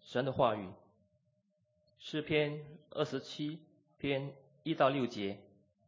神的话语。诗篇27篇1到6节。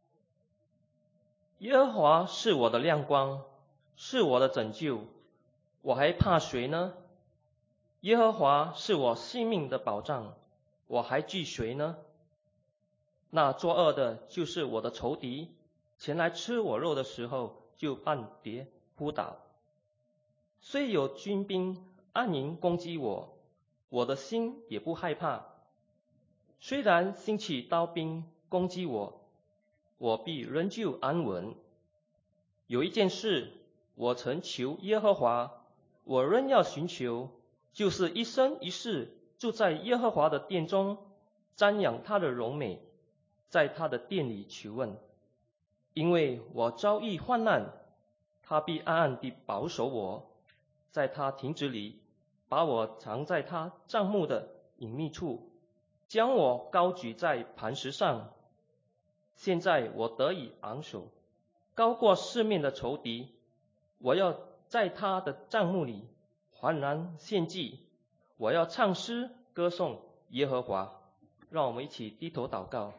耶和华是我的亮光，是我的拯救，我还怕谁呢？耶和华是我性命的保障，我还惧谁呢？那作恶的就是我的仇敌，前来吃我肉的时候，就半跌扑倒。虽有军兵暗营攻击我，我的心也不害怕。虽然兴起刀兵攻击我，我必仍旧安稳。有一件事，我曾求耶和华，我仍要寻求，就是一生一世住在耶和华的殿中，瞻仰他的荣美，在他的殿里求问。因为我遭遇患难，他必暗暗地保守我，在他亭子里把我藏在他帐幕的隐秘处，将我高举在磐石上。现在我得以昂首，高过四面的仇敌。我要在他的帐幕里hoàn然献祭，我要唱诗歌颂耶和华。让我们一起低头祷告。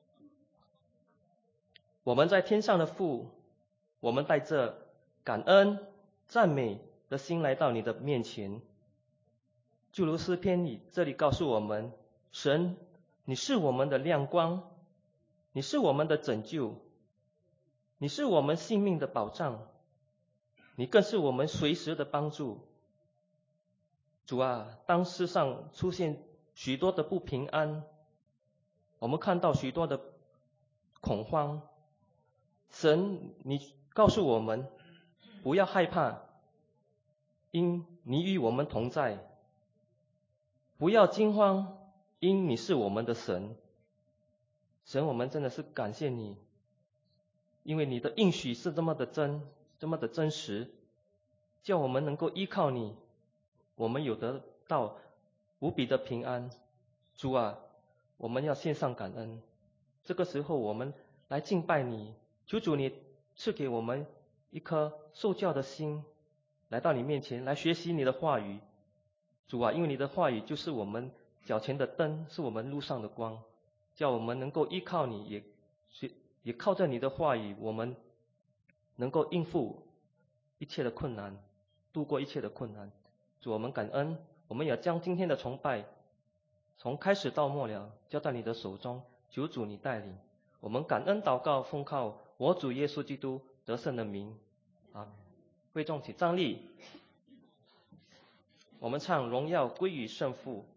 我们在天上的父，我们带着感恩赞美的心来到你的面前。就如诗篇里这里告诉我们，神，你是我们的亮光，你是我们的拯救，你是我们性命的保障，你更是我们随时的帮助。主啊，当世上出现许多的不平安，我们看到许多的恐慌，神，你告诉我们不要害怕，因你与我们同在；不要惊慌，因你是我们的神。神，我们真的是感谢你，因为你的应许是这么的真实，叫我们能够依靠你，我们有得到无比的平安。主啊，我们要献上感恩。这个时候我们来敬拜你，求主你赐给我们一颗受教的心，来到你面前来学习你的话语。主啊，因为你的话语就是我们脚前的灯，是我们路上的光，叫我们能够依靠你，也靠着你的话语，我们能够应付一切的困难，度过一切的困难。主，我们感恩，我们也将今天的崇拜从开始到末了交在你的手中，求主你带领。我们感恩祷告，奉靠我主耶稣基督得胜的名，阿们。会众请站立，我们唱荣耀归于圣父。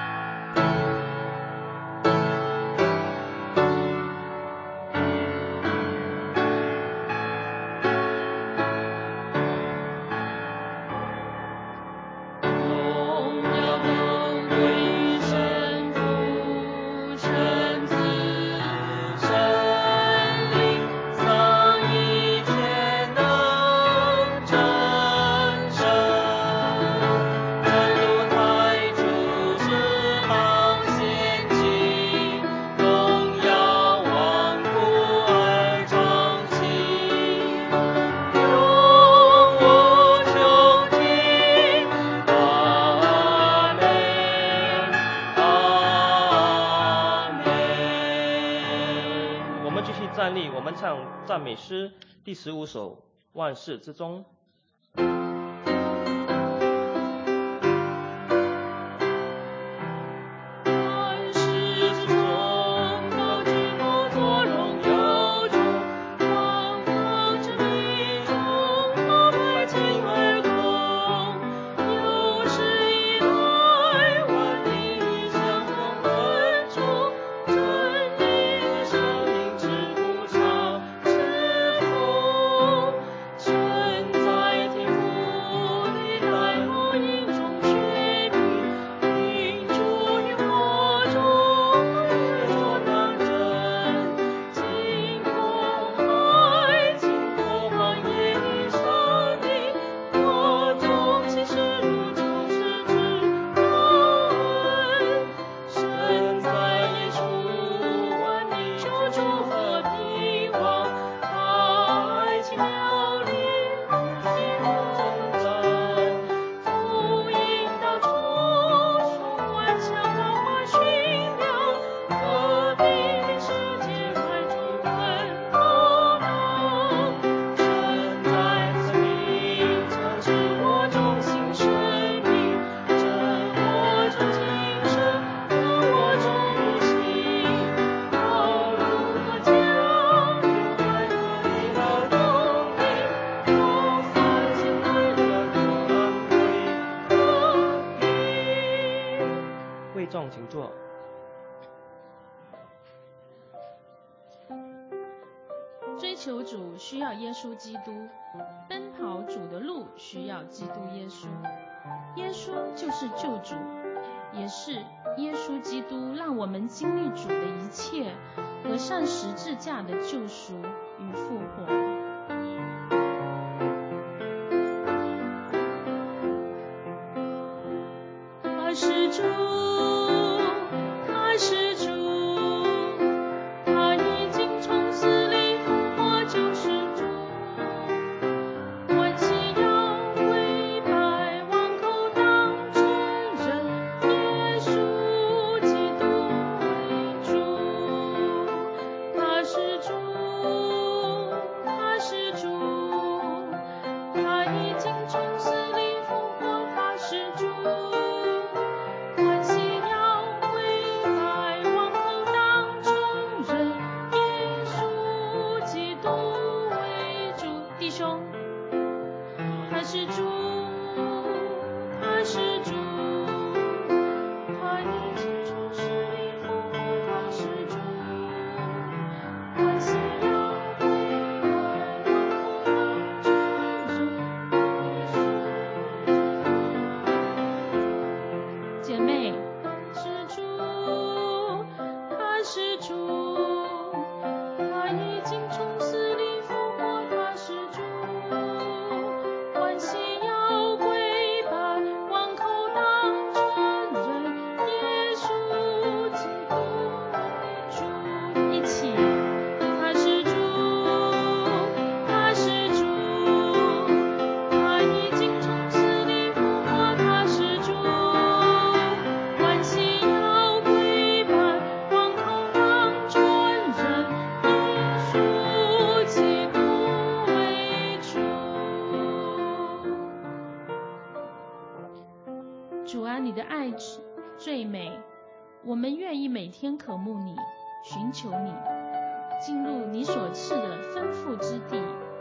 站立，我们唱赞美诗第15首，万世之中。 存在会众请坐。 追求主需要耶稣基督，奔跑主的路需要基督耶稣。耶稣就是救主，也是耶稣基督让我们经历主的一切和上十字架的救赎与复活。他是主，他是主，他已经从死里复活，就是主。万膝要跪拜，万口当承认耶稣基督为主。他是主，他是主，他已经从死里复活，他是主。主啊，你的爱最美，我们愿意每天渴慕你，寻求你，进入你所赐的丰富之地。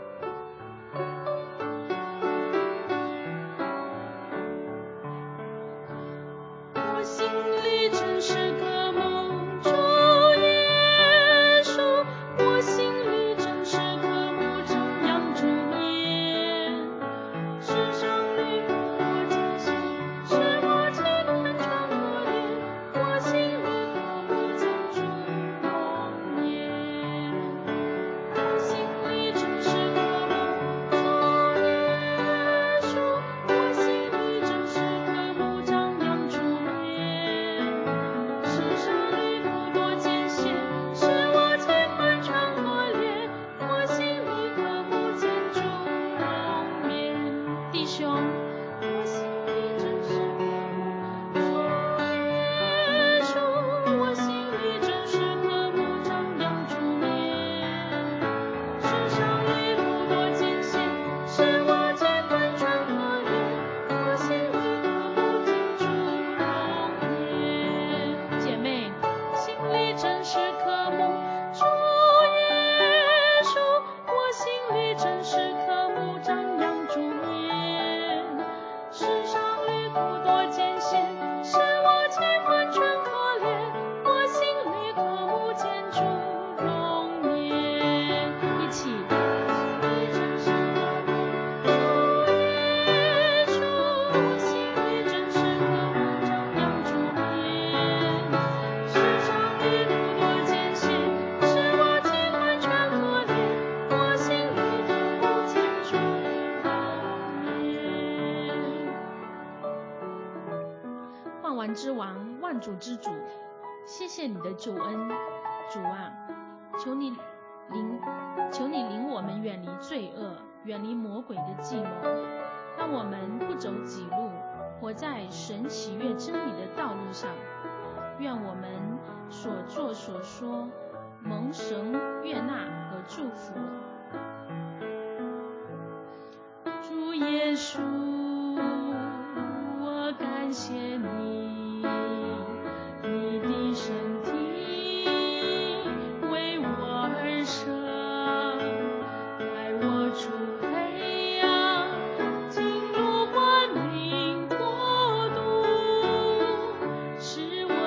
我心里真是渴慕主耶稣，我心里真是渴慕张扬主耶。世上离我艰辛，使我期盼穿过脸，我心里渴慕见主容颜。我心里真是渴慕主耶稣，我心里真是渴慕张扬主颜。世上离苦多艰险，使我期盼穿过脸，我心里渴慕见主容颜。弟兄，我心里真是渴慕主耶稣，我心里真是渴慕张扬主颜。世上离苦多艰险，使我期盼穿过脸，我心里渴慕见主容颜。姐妹，心里真是渴慕主耶稣，我心里真是渴慕张扬主颜。世上离苦多艰险，使我期盼穿过脸，我心里渴慕见主容颜。一起，你真是渴慕主耶稣，我心里真是渴慕张扬主颜。世上离苦多艰险，使我期盼穿过脸，我心里渴慕见主容颜。万王之王，万主之主，谢谢你的救恩，主啊，求你领我们远离罪恶，远离魔鬼的计谋，让我们不走己路，活在神喜悦真理的道路上。愿我们所作所说蒙神悦纳和祝福。主耶稣，我感谢你，你的身体为我而生，带我出黑暗，进入光明国度，使我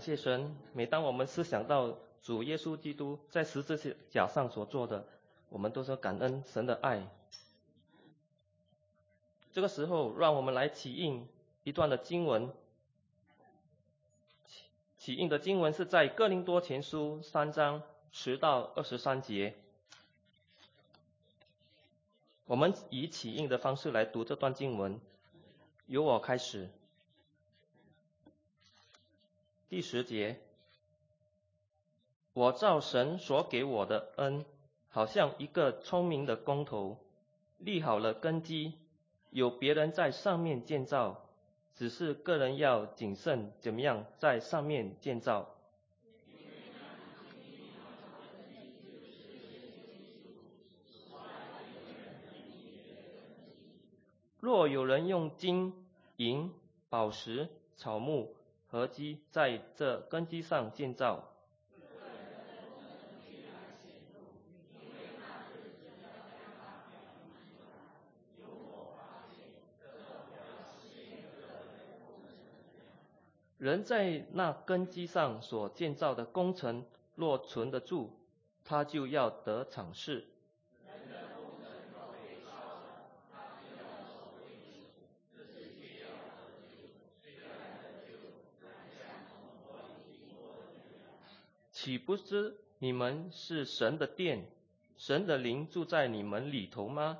谢神，每当我们思想到主耶稣基督在十字架上所做的，我们都说感恩神的爱。这个时候，让我们来起印一段的经文。起印的经文是在哥林多前书3章10到23节。我们以起印的方式来读这段经文，由我开始。第10节，我照神所给我的恩，好像一个聪明的工头，立好了根基，有别人在上面建造，只是个人要谨慎怎么样在上面建造。若有人用金、银、宝石、草木、禾基在这根基上建造，人在那根基上所建造的工程若存得住，他就要得赏识。岂不知你们是神的殿，神的灵住在你们里头吗？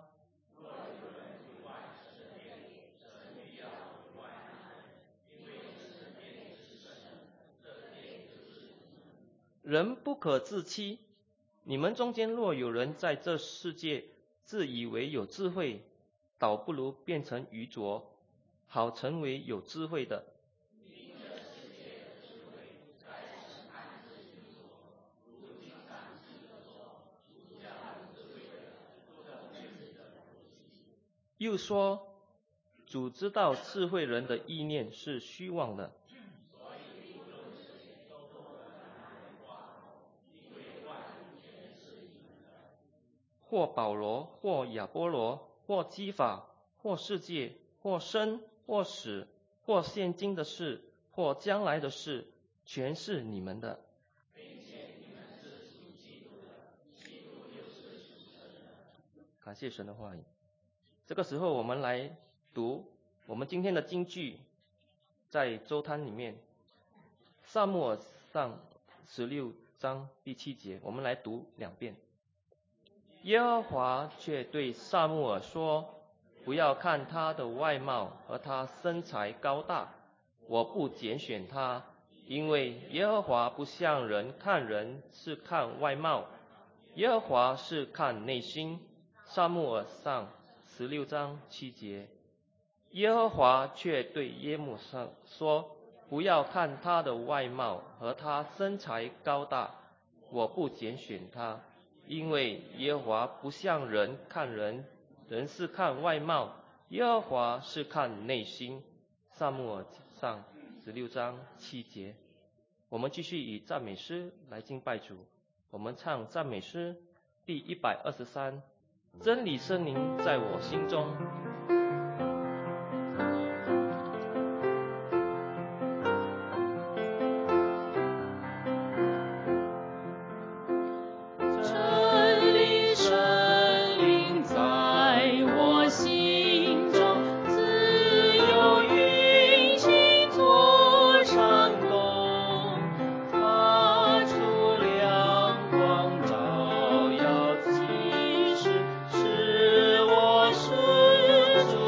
人不可自欺，你们中间若有人在这世界自以为有智慧，倒不如变成愚拙，好成为有智慧的。又说，主知道智慧人的意念是虚妄的。或保罗，或亚波罗，或基法，或世界，或生，或死，或现今的事，或将来的事，全是你们的。感谢神的话语。这个时候我们来读我们今天的金句，在周刊里面，撒母耳上16章第7节，我们来读2遍。耶和华却对撒母耳说，不要看他的外貌和他身材高大，我不拣选他，因为耶和华不像人看人是看外貌，耶和华是看内心。撒母耳上16章7节。耶和华却对耶母上说，不要看他的外貌和他身材高大，我不拣选他，因为耶和华不像人看人，人是看外貌，耶和华是看内心。撒母耳上16章7节。我们继续以赞美诗来敬拜主。我们唱赞美诗第123，真理圣灵在我心中。 是我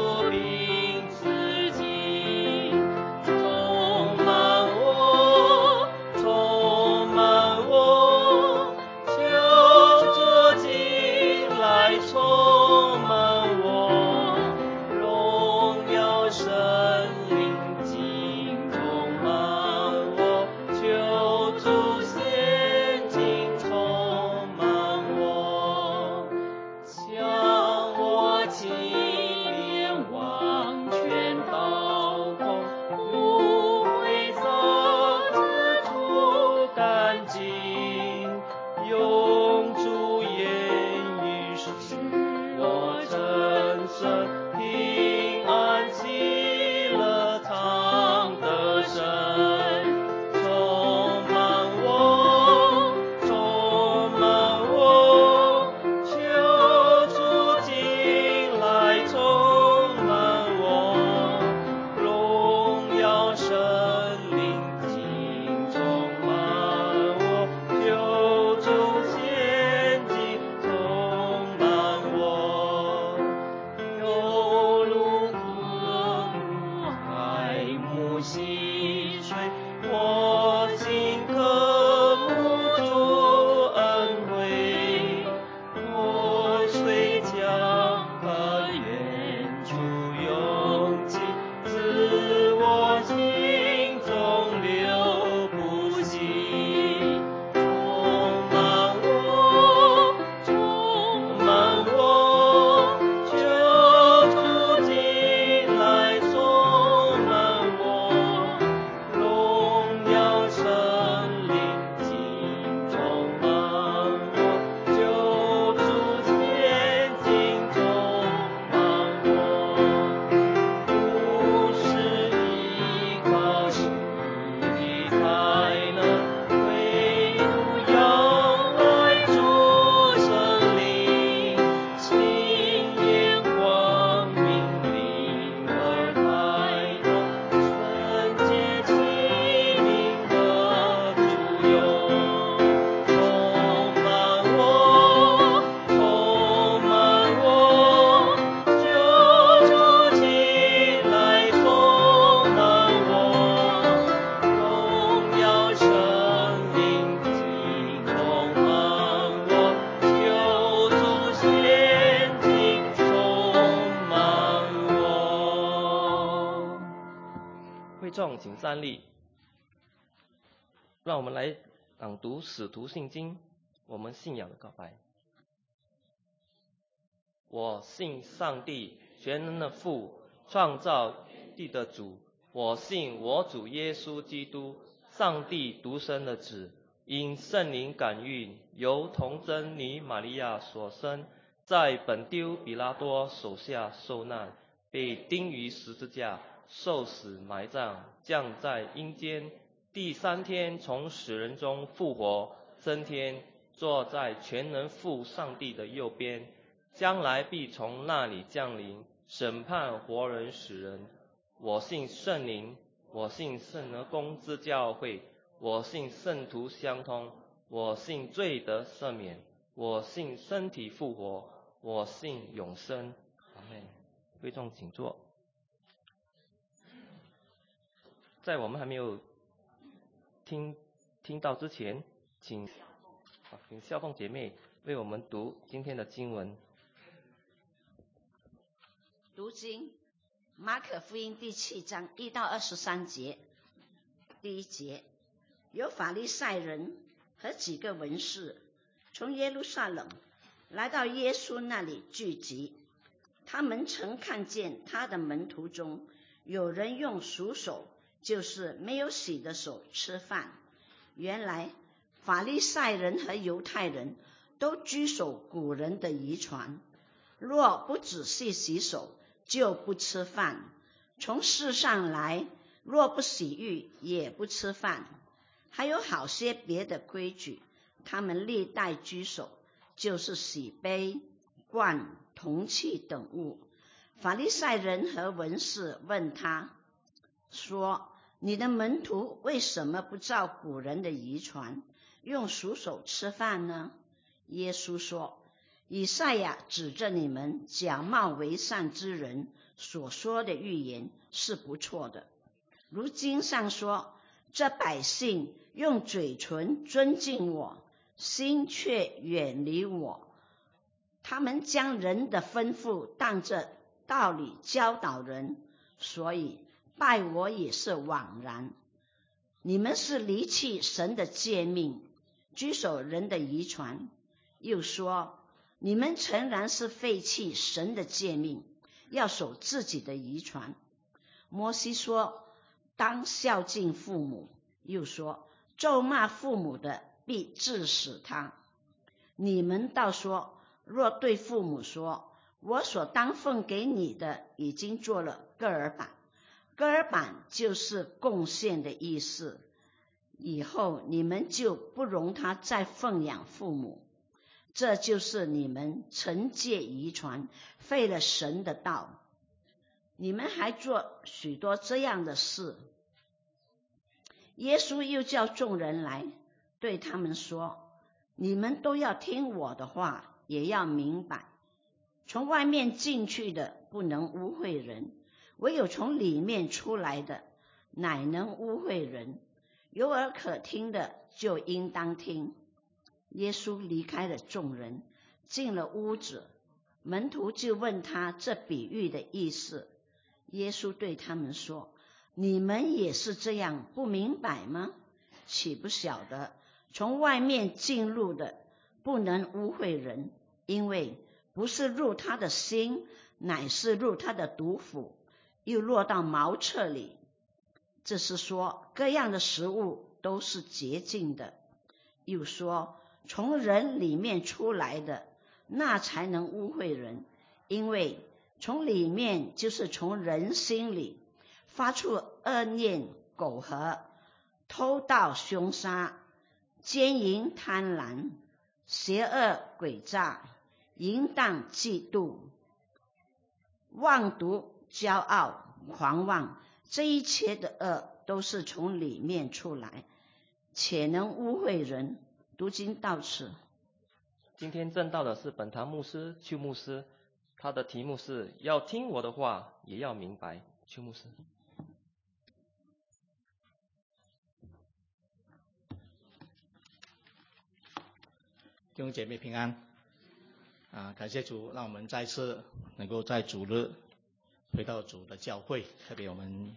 站立。让我们来朗读《使徒信经》，我们信仰的告白。我信上帝，全能的父，创造地的主。我信我主耶稣基督，上帝独生的子，因圣灵感孕，由童贞女玛利亚所生，在本丢比拉多手下受难，被钉于十字架，受死埋葬，降在阴间，第3天从死人中复活，升天，坐在全能父上帝的右边，将来必从那里降临，审判活人死人。我信圣灵，我信圣而公之教会，我信圣徒相通，我信罪得赦免，我信身体复活，我信永生。阿们。会众请坐。在我们还没有听到之前，请孝凤姐妹为我们读今天的经文。 读经，马可福音第7章1到23节。第1节，有法利赛人和几个文士从耶路撒冷来到耶稣那里聚集，他们曾看见他的门徒中有人用熟手，就是没有洗的手吃饭。原来法利赛人和犹太人都居守古人的遗传，若不仔细洗手，就不吃饭。从世上来，若不洗浴，也不吃饭。还有好些别的规矩，他们历代居守，就是洗杯、罐、铜器等物。法利赛人和文士问他说：你的门徒为什么不照古人的遗传，用熟手吃饭呢？耶稣说：以赛亚指着你们假冒为善之人所说的预言是不错的。如经上说：这百姓用嘴唇尊敬我，心却远离我。他们将人的吩咐当着道理教导人，所以拜我也是枉然。你们是离弃神的诫命，居守人的遗传。又说：你们诚然是废弃神的诫命，要守自己的遗传。摩西说：当孝敬父母，又说：咒骂父母的必治死他。你们倒说：若对父母说，我所当奉给你的已经做了割耳板，割耳板就是贡献的意思，以后你们就不容他再奉养父母，这就是你们惩戒遗传，废了神的道。你们还做许多这样的事。耶稣又叫众人来，对他们说：你们都要听我的话，也要明白，从外面进去的不能污秽人，唯有从里面出来的乃能污秽人。有耳可听的就应当听。耶稣离开了众人，进了屋子，门徒就问他这比喻的意思。耶稣对他们说：你们也是这样不明白吗？岂不晓得从外面进入的不能污秽人，因为不是入他的心，乃是入他的毒府，又落到茅厕里。这是说各样的食物都是洁净的。又说从人里面出来的，那才能污秽人，因为从里面就是从人心里发出恶念、苟合、偷盗、凶杀、奸淫、贪婪、邪恶、诡诈、淫荡、嫉妒、妄读、骄傲、狂妄，这一切的恶都是从里面出来，且能污秽人。读经到此。 今天证道的是本堂牧师邱牧师，他的题目是要听我的话，也要明白。邱牧师。 弟兄姐妹平安感谢主，让我们再次能够在主日回到主的教会，特别我们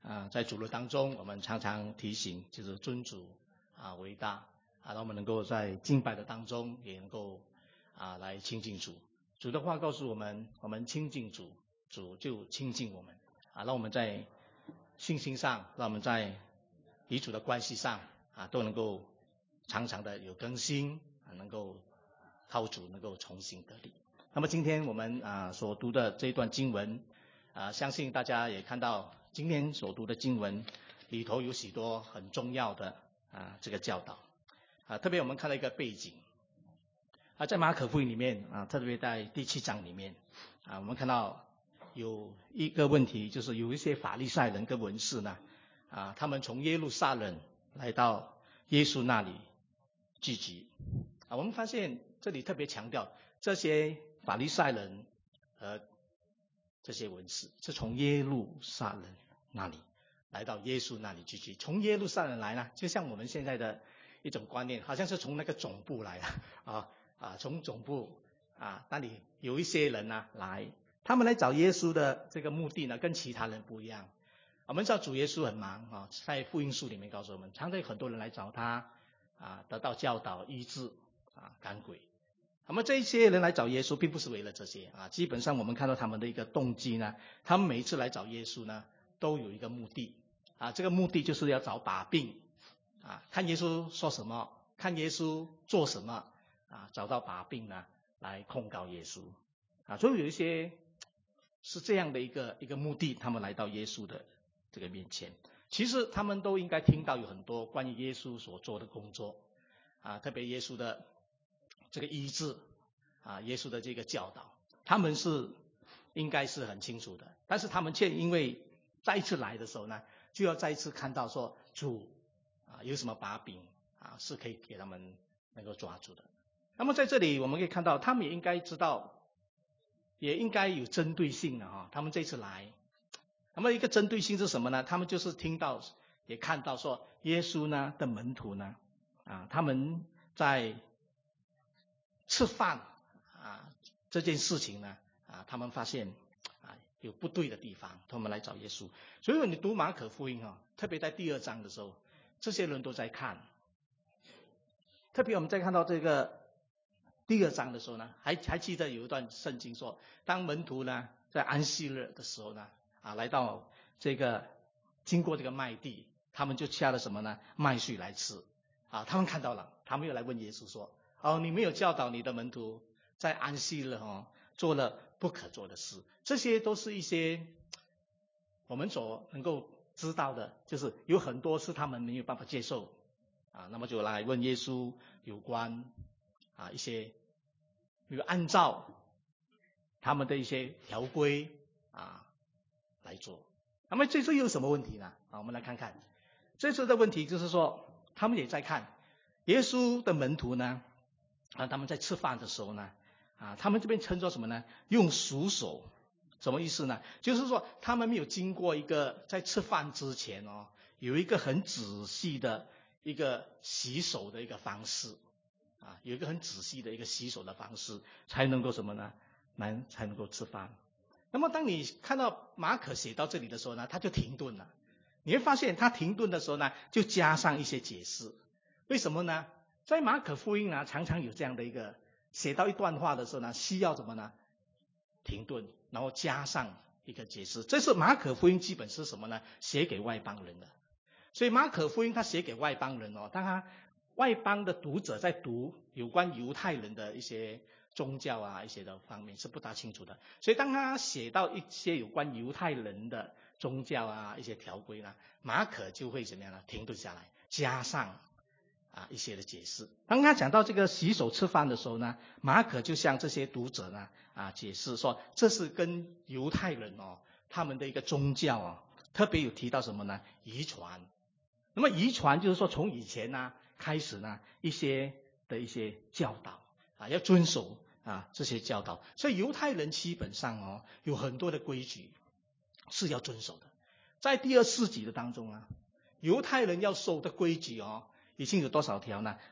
在主日当中，我们常常提醒，就是尊主为大让我们能够在敬拜的当中也能够来亲近主。主的话告诉我们，我们亲近主，主就亲近我们让我们在信心上，让我们在与主的关系上都能够常常的有更新能够靠主能够重新得力。那么今天我们所读的这一段经文相信大家也看到，今天所读的经文里头有许多很重要的这个教导特别我们看到一个背景在马可福音里面特别在第7章里面我们看到有一个问题，就是有一些法利赛人跟文士呢他们从耶路撒冷来到耶稣那里聚集我们发现这里特别强调，这些法利赛人和这些文士是从耶路撒冷那里来到耶稣那里聚集。从耶路撒冷来呢，就像我们现在的一种观念，好像是从那个总部来从总部那里有一些人来，他们来找耶稣的这个目的呢，跟其他人不一样。我们知道主耶稣很忙在福音书里面告诉我们，常常有很多人来找他得到教导、医治赶鬼。那么这些人来找耶稣并不是为了这些基本上我们看到他们的一个动机呢，他们每一次来找耶稣呢都有一个目的这个目的就是要找把柄看耶稣说什么，看耶稣做什么找到把柄呢来控告耶稣所以有一些是这样的一个目的，他们来到耶稣的这个面前。其实他们都应该听到有很多关于耶稣所做的工作特别耶稣的这个医治耶稣的这个教导，他们是应该是很清楚的，但是他们却因为再一次来的时候呢，就要再一次看到说主有什么把柄是可以给他们能够抓住的。那么在这里我们可以看到，他们也应该知道，也应该有针对性的他们这次来，那么一个针对性是什么呢？他们就是听到也看到说耶稣呢的门徒呢他们在吃饭这件事情呢他们发现有不对的地方，他们来找耶稣。所以你读马可福音特别在第2章的时候，这些人都在看。特别我们在看到这个第2章的时候呢，还记得有一段圣经说，当门徒呢在安息日的时候呢来到这个经过这个麦地，他们就掐了什么呢？麦穗来吃他们看到了，他们又来问耶稣说你没有教导你的门徒在安息日做了不可做的事。这些都是一些我们所能够知道的，就是有很多是他们没有办法接受那么就来问耶稣有关一些没有按照他们的一些条规来做。那么这次又有什么问题呢我们来看看这次的问题，就是说他们也在看耶稣的门徒呢他们在吃饭的时候呢他们这边称作什么呢？用熟手。什么意思呢？就是说他们没有经过一个在吃饭之前有一个很仔细的一个洗手的一个方式有一个很仔细的一个洗手的方式，才能够什么呢？才能够吃饭。那么当你看到马可写到这里的时候呢，他就停顿了。你会发现他停顿的时候呢，就加上一些解释。为什么呢？在马可福音呢，常常有这样的一个写到一段话的时候呢，需要什么呢？停顿，然后加上一个解释。这是马可福音基本是什么呢？写给外邦人的。所以马可福音他写给外邦人当他外邦的读者在读有关犹太人的一些宗教一些的方面是不大清楚的，所以当他写到一些有关犹太人的宗教一些条规呢，马可就会怎么样呢？停顿下来，加上一些的解释。当他讲到这个洗手吃饭的时候呢，马可就向这些读者呢解释说，这是跟犹太人他们的一个宗教特别有提到什么呢？遗传。那么遗传就是说从以前开始呢一些教导要遵守这些教导。所以犹太人基本上有很多的规矩是要遵守的。在第2世纪的当中犹太人要守的规矩已经有多少条呢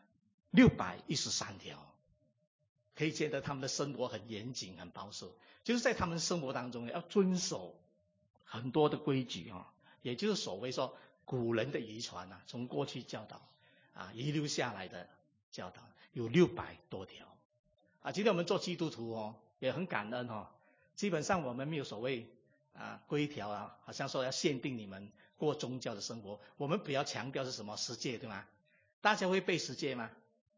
？613条。可以见得他们的生活很严谨很保守，就是在他们生活当中要遵守很多的规矩也就是所谓说古人的遗传啊，从过去教导遗留下来的教导有600多条今天我们做基督徒也很感恩基本上我们没有所谓规条好像说要限定你们过宗教的生活，我们比较强调是什么10诫，对吗？大家会背10诫吗？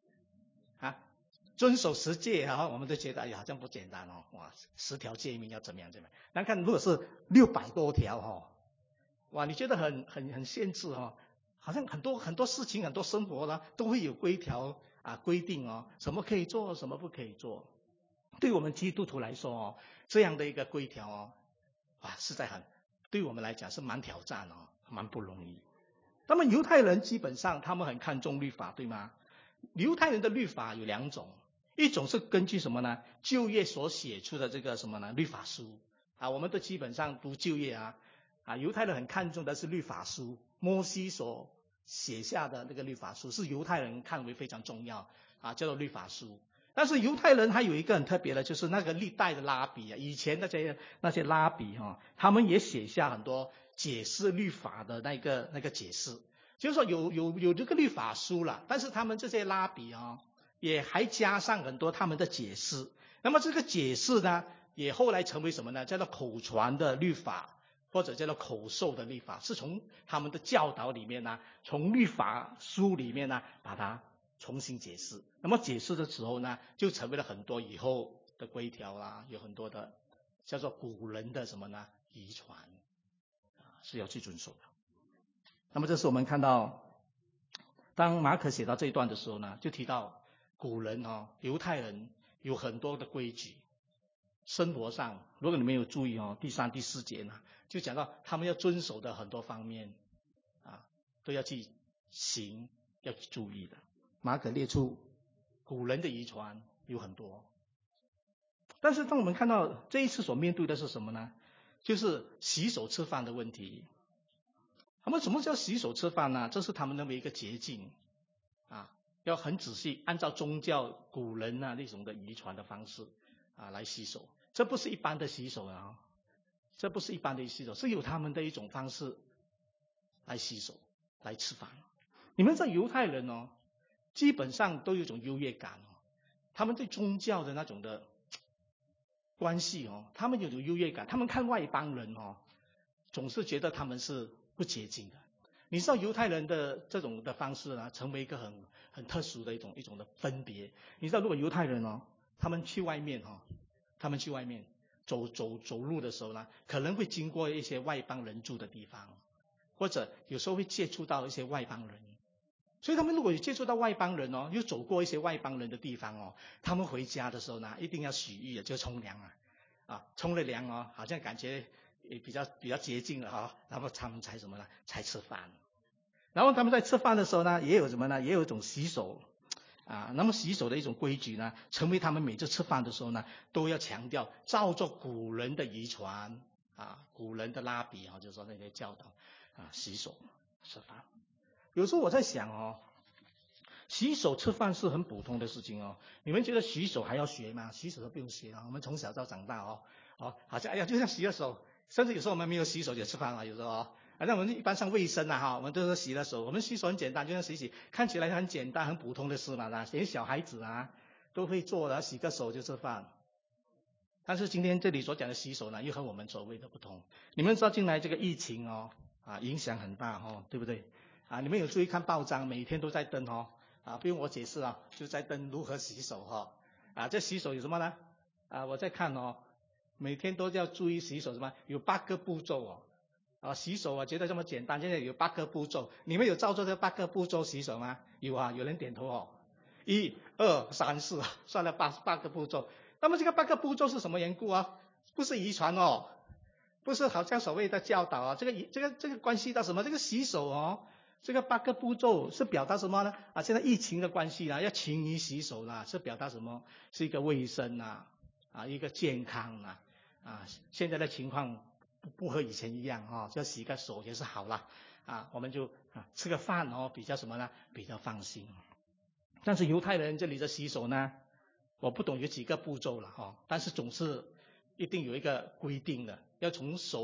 遵守10诫我们都觉得好像不简单哇，10条诫命要怎么样？那看如果是600多条哇，你觉得很限制好像很多事情很多生活呢都会有规条规定什么可以做，什么不可以做。对我们基督徒来说这样的一个规条哇，实在对我们来讲是蛮挑战蛮不容易。那么犹太人基本上他们很看重律法，对吗？犹太人的律法有2种，一种是根据什么呢？旧约所写出的这个什么呢？律法书我们都基本上读旧约犹太人很看重的是律法书，摩西所写下的那个律法书是犹太人看为非常重要叫做律法书。但是犹太人还有一个很特别的，就是那个历代的拉比以前那些拉比他们也写下很多解释律法的那个解释，就是说有这个律法书了，但是他们这些拉比也还加上很多他们的解释。那么这个解释呢，也后来成为什么呢？叫做口传的律法，或者叫做口授的律法，是从他们的教导里面从律法书里面把它重新解释。那么解释的时候呢，就成为了很多以后的规条有很多的叫做古人的什么呢？遗传是要去遵守的。那么这是我们看到，当马可写到这一段的时候呢，就提到古人犹太人有很多的规矩，生活上如果你们有注意第3、第4节呢，就讲到他们要遵守的很多方面都要去行，要去注意的。马可列出古人的遗传有很多，但是当我们看到这一次所面对的是什么呢？就是洗手吃饭的问题。那么什么叫洗手吃饭呢？这是他们认为一个捷径要很仔细按照宗教古人那种的遗传的方式来洗手。这不是一般的洗手这不是一般的洗手，是有他们的一种方式来洗手来吃饭。你们在犹太人基本上都有一种优越感他们对宗教的那种的关系他们有种优越感，他们看外邦人总是觉得他们是不洁净的。你知道犹太人的这种的方式成为一个很特殊的一种的分别。你知道如果犹太人他们去外面走路的时候呢，可能会经过一些外邦人住的地方，或者有时候会接触到一些外邦人。所以他们如果有接触到外邦人又走过一些外邦人的地方他们回家的时候呢，一定要洗浴，就冲凉冲了凉好像感觉也比较洁净了然后他们才什么呢？才吃饭。然后他们在吃饭的时候呢，也有什么呢？也有一种洗手那么洗手的一种规矩呢，成为他们每次吃饭的时候呢，都要强调照着古人的遗传古人的拉比就是说那些教导洗手吃饭。有时候我在想洗手吃饭是很普通的事情你们觉得洗手还要学吗？洗手都不用学我们从小到长大好像就像洗了手，甚至有时候我们没有洗手也吃饭有时候那我们一般上卫生我们都是洗了手。我们洗手很简单，就像洗，看起来很简单很普通的事嘛连小孩子都会做的，洗个手就吃饭。但是今天这里所讲的洗手呢，又和我们所谓的不同。你们知道近来这个疫情影响很大对不对你们有注意看报章，每天都在登不用我解释就在登如何洗手这洗手有什么呢我在看每天都要注意洗手什么，有8个步骤洗手觉得这么简单，现在有8个步骤。你们有照着这8个步骤洗手吗？有有人点头1、2、3、4，算了8个步骤。那么这个8个步骤是什么缘故不是遗传不是好像所谓的教导这个关系到什么？这个洗手这个8个步骤是表达什么呢现在疫情的关系要勤于洗手是表达什么？是一个卫生一个健康现在的情况不和以前一样就洗个手也是好了我们就吃个饭比较什么呢？比较放心。但是犹太人这里的洗手呢，我不懂有几个步骤了但是总是一定有一个规定的，要从手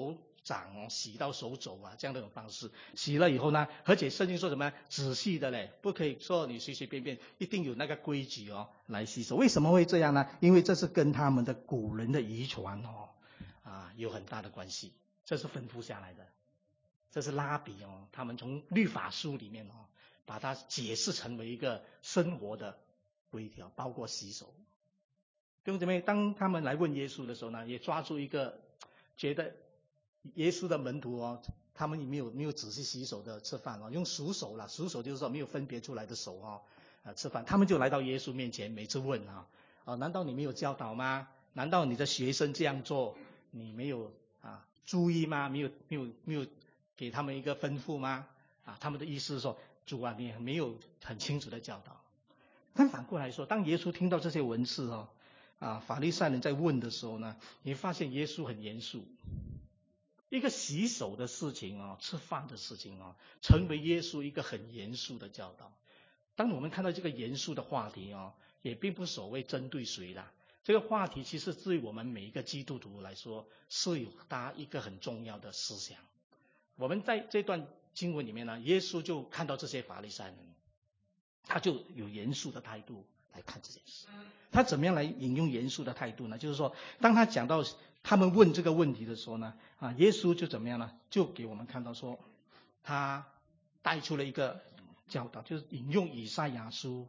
掌洗到手肘啊，这样的一种方式。洗了以后呢，而且圣经说什么？仔细的嘞，不可以说你随随便便，一定有那个规矩来洗手。为什么会这样呢？因为这是跟他们的古人的遗传有很大的关系。这是吩咐下来的，这是拉比他们从律法书里面把它解释成为一个生活的规条，包括洗手。弟兄姐妹，当他们来问耶稣的时候呢，也抓住一个觉得耶稣的门徒他们没有仔细洗手的吃饭用熟手啦，熟手就是说没有分别出来的手吃饭，他们就来到耶稣面前，每次问难道你没有教导吗？难道你的学生这样做，你没有注意吗？没有给他们一个吩咐吗？他们的意思是说，主啊，你没有很清楚的教导。但反过来说，当耶稣听到这些文士法利赛人在问的时候呢，你发现耶稣很严肃。一个洗手的事情吃饭的事情成为耶稣一个很严肃的教导。当我们看到这个严肃的话题也并不所谓针对谁啦。这个话题其实对我们每一个基督徒来说是有它一个很重要的思想。我们在这段经文里面呢，耶稣就看到这些法利赛人，他就有严肃的态度来看这件事。他怎么样来引用严肃的态度呢？就是说，当他讲到他们问这个问题的时候呢，耶稣就怎么样呢？就给我们看到说，他带出了一个教导，就是引用以赛亚书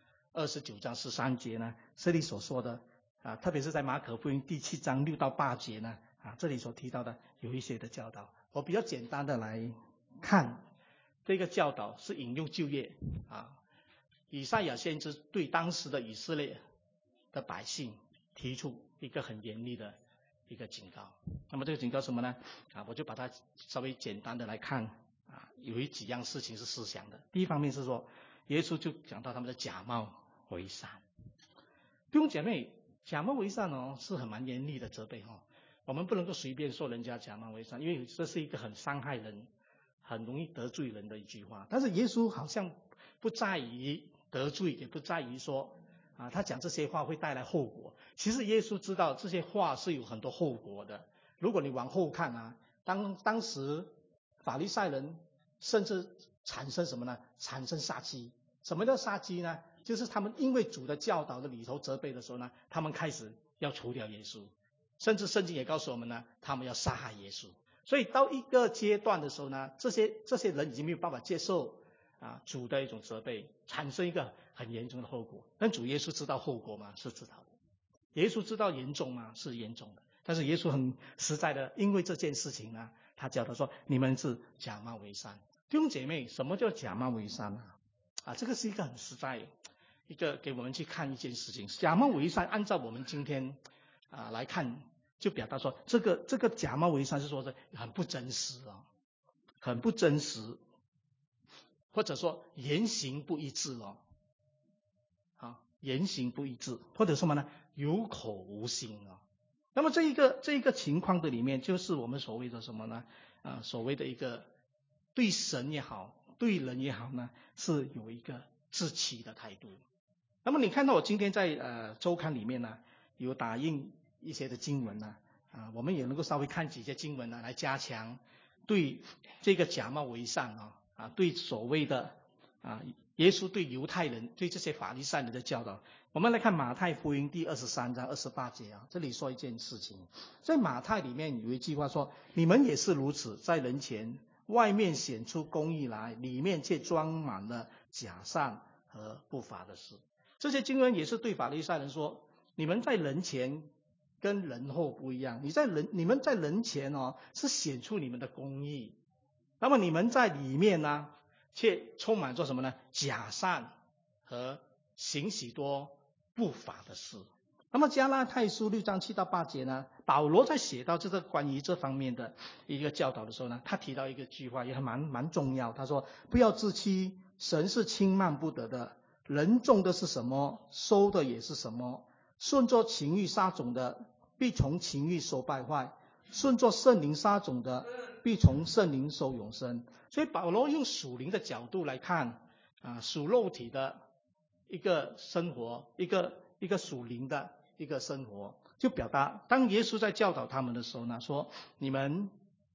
29章13节呢，这里所说的特别是在马可福音第7章6到8节呢，这里所提到的有一些的教导。我比较简单的来看这个教导，是引用旧约以赛亚先知对当时的以色列的百姓提出一个很严厉的一个警告。那么这个警告什么呢？我就把它稍微简单的来看有几样事情是思想的。第一方面是说，耶稣就讲到他们的假冒为善。弟兄姐妹，假冒为善是很蛮严厉的责备我们不能够随便说人家假冒为善，因为这是一个很伤害人、很容易得罪人的一句话。但是耶稣好像不在于得罪，也不在于说他讲这些话会带来后果。其实耶稣知道这些话是有很多后果的。如果你往后看当时法利赛人甚至产生什么呢？产生杀机。什么叫杀机呢？就是他们因为主的教导的里头责备的时候呢，他们开始要除掉耶稣，甚至圣经也告诉我们呢，他们要杀害耶稣。所以到一个阶段的时候呢，这些人已经没有办法接受主的一种责备，产生一个很严重的后果。但主耶稣知道后果吗？是知道的。耶稣知道严重吗？是严重的。但是耶稣很实在的，因为这件事情呢，他教导说，你们是假冒为善。弟兄姐妹，什么叫假冒为善这个是一个很实在一个给我们去看一件事情。假冒为善，按照我们今天来看，就表达说这个假冒为善是说是很不真实很不真实，或者说言行不一致言行不一致，或者什么呢？有口无心那么这一个情况的里面，就是我们所谓的什么呢？所谓的一个对神也好，对人也好呢，是有一个自欺的态度。那么你看到我今天在周刊里面呢，有打印一些的经文我们也能够稍微看几些经文来加强对这个假冒为善对所谓的耶稣对犹太人、对这些法利赛人的教导。我们来看马太福音第23章28节这里说一件事情。在马太里面有一句话说，你们也是如此，在人前外面显出公义来，里面却装满了假善和不法的事。这些经文也是对法利赛人说，你们在人前跟人后不一样，你们在人前是显出你们的公义，那么你们在里面呢，却充满着什么呢？假善和行许多不法的事。那么加拉太书6章7到8节呢，保罗在写到这个关于这方面的一个教导的时候呢，他提到一个句话也蛮重要。他说，不要自欺，神是轻慢不得的，人种的是什么，收的也是什么。顺着情欲撒种的，必从情欲收败坏；顺着圣灵撒种的，必从圣灵收永生。所以保罗用属灵的角度来看属肉体的一个生活，一个属灵的一个生活，就表达当耶稣在教导他们的时候呢，说你们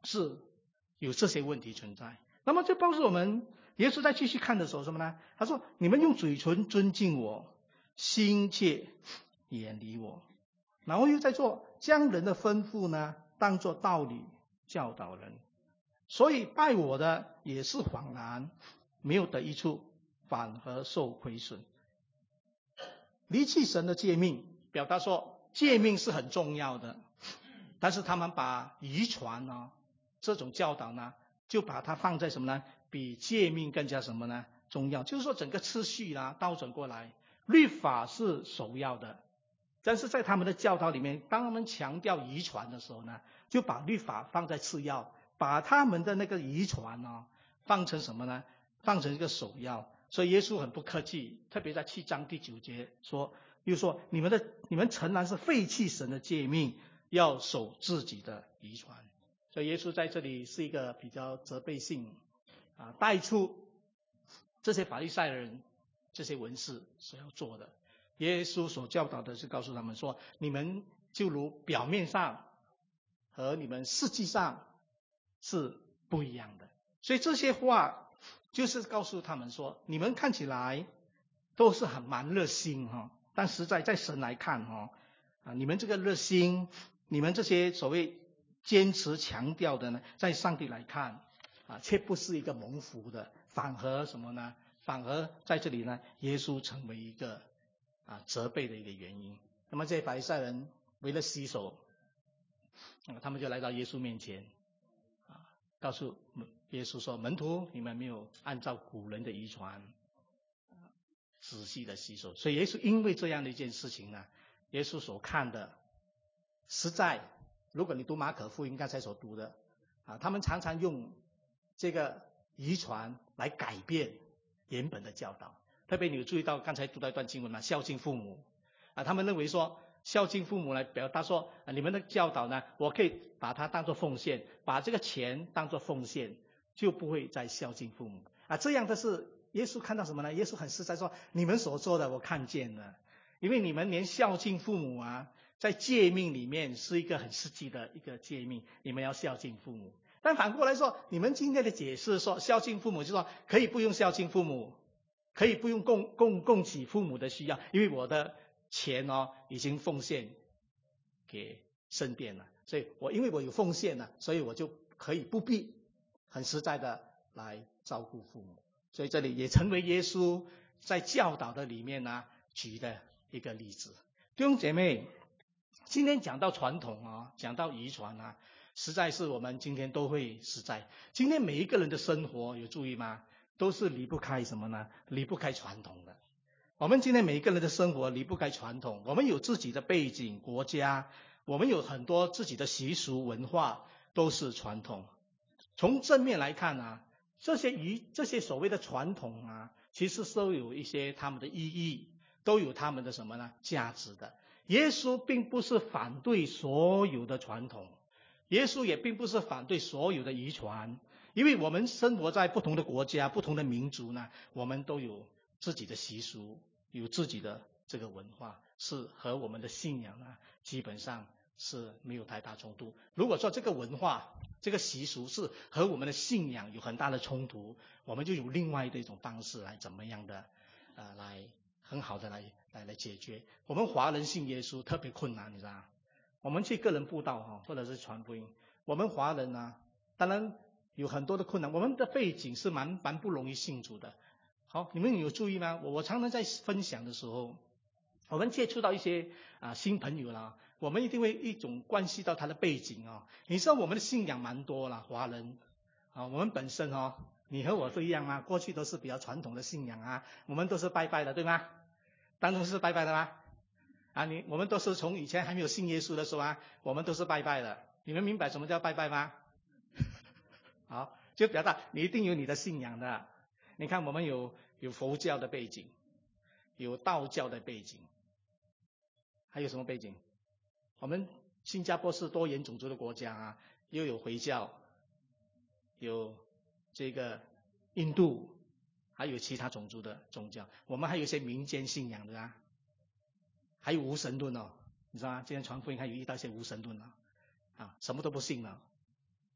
是有这些问题存在。那么这帮助我们，耶稣在继续看的时候什么呢？他说：你们用嘴唇尊敬我，心却远离我。然后又在做将人的吩咐呢，当作道理教导人。所以拜我的也是枉然，没有得益处，反而受亏损。离弃神的诫命，表达说诫命是很重要的，但是他们把遗传呢这种教导呢，就把它放在什么呢？比诫命更加什么呢？重要。就是说整个次序啦倒转过来，律法是首要的，但是在他们的教导里面，当他们强调遗传的时候呢，就把律法放在次要，把他们的那个遗传呢放成什么呢？放成一个首要。所以耶稣很不客气，特别在7章第9节说，又说你们诚然是废弃神的诫命，要守自己的遗传。所以耶稣在这里是一个比较责备性带出这些法利赛人、这些文士所要做的。耶稣所教导的是告诉他们说，你们就如表面上和你们实际上是不一样的。所以这些话就是告诉他们说，你们看起来都是蛮热心但实在在神来看你们这个热心，你们这些所谓坚持强调的呢，在上帝来看却不是一个蒙福的，反而什么呢？反而在这里呢，耶稣成为一个责备的一个原因。那么这些法利赛人为了洗手，他们就来到耶稣面前告诉耶稣说，门徒你们没有按照古人的遗传仔细的洗手。所以耶稣因为这样的一件事情呢，耶稣所看的实在，如果你读马可福音刚才所读的他们常常用这个遗传来改变原本的教导。特别你有注意到刚才读到一段经文嘛，孝敬父母他们认为说孝敬父母来表达说你们的教导呢，我可以把它当作奉献，把这个钱当作奉献，就不会再孝敬父母这样的是耶稣看到什么呢？耶稣很实在说，你们所做的我看见了，因为你们连孝敬父母在诫命里面是一个很实际的一个诫命，你们要孝敬父母。但反过来说，你们今天的解释说孝敬父母，就说可以不用孝敬父母，可以不用供给父母的需要，因为我的钱已经奉献给圣殿了，所以因为我有奉献了，所以我就可以不必很实在的来照顾父母。所以这里也成为耶稣在教导的里面举的一个例子。弟兄姐妹，今天讲到传统讲到遗传实在是我们今天都会实在。今天每一个人的生活有注意吗？都是离不开什么呢？离不开传统的。我们今天每一个人的生活离不开传统，我们有自己的背景国家，我们有很多自己的习俗文化，都是传统。从正面来看这些所谓的传统其实都有一些他们的意义，都有他们的什么呢？价值的。耶稣并不是反对所有的传统，耶稣也并不是反对所有的遗传，因为我们生活在不同的国家、不同的民族呢，我们都有自己的习俗，有自己的这个文化，是和我们的信仰基本上是没有太大冲突。如果说这个文化、这个习俗是和我们的信仰有很大的冲突，我们就有另外的一种方式来怎么样的来很好的来解决。我们华人信耶稣特别困难，你知道吗？我们去个人布道或者是传福音，我们华人当然有很多的困难，我们的背景是蛮不容易信主的。好，你们有注意吗？我常常在分享的时候，我们接触到一些新朋友啦，我们一定会一种关系到他的背景你知道我们的信仰蛮多啦，华人我们本身你和我都一样过去都是比较传统的信仰我们都是拜拜的，对吗？当中是拜拜的吗？我们都是从以前还没有信耶稣的时候我们都是拜拜的。你们明白什么叫拜拜吗？好，就表达你一定有你的信仰的。你看我们有佛教的背景，有道教的背景，还有什么背景？我们新加坡是多元种族的国家又有回教，有这个印度，还有其他种族的宗教。我们还有一些民间信仰的还有无神论你知道吗？今天传福音还有遇到一些无神论什么都不信了。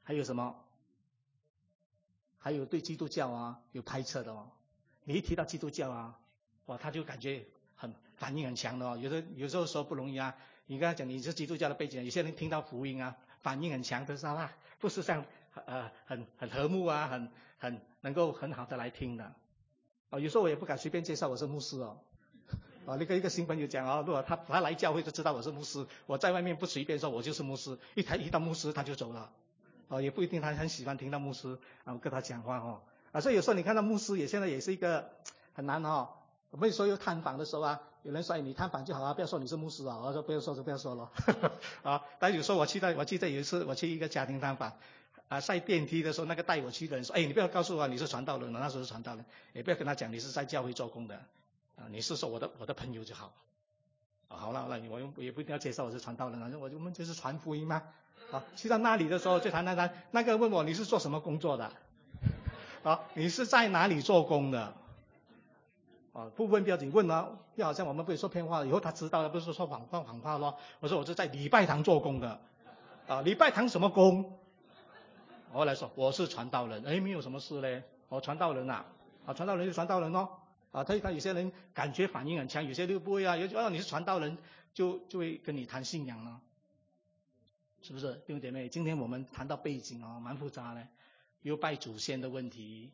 还有什么？还有对基督教啊有排斥的哦。你一提到基督教啊，哇，他就感觉反应很强的哦。有时候说不容易啊。你跟他讲你是基督教的背景，有些人听到福音啊，反应很强的，是吧？不是像很和睦啊，很能够很好的来听的。有时候我也不敢随便介绍我是牧师哦。那个一个新朋友讲哦，如果他来教会就知道我是牧师，我在外面不随便说我就是牧师，一到牧师他就走了。也不一定他很喜欢听到牧师跟他讲话哦。所以有时候你看到牧师现在也是一个很难哦。我们说有探访的时候啊，有人说你探访就好啊，不要说你是牧师啊。我说不要说就不要说了。但有时候我记得有一次我去一个家庭探访上电梯的时候，那个带我去的人说，你不要告诉我你是传道人，那时候是传道人，也不要跟他讲你是在教会做工的你是说我的朋友就好。好了，我也不一定要介绍我是传道人，我们就是传福音嘛。去到那里的时候就谈，那个问我你是做什么工作的？你是在哪里做工的？不问不要紧，问了就好像我们不会说骗话，以后他知道了不是说谎话咯。我说我是在礼拜堂做工的。礼拜堂什么工？我来说我是传道人。没有什么事嘞。传道人传道人就传道人咯。他有些人感觉反应很强，有些就不会啊。你是传道人就会跟你谈信仰了，是不是弟兄姐妹？今天我们谈到背景蛮复杂的，有拜祖先的问题，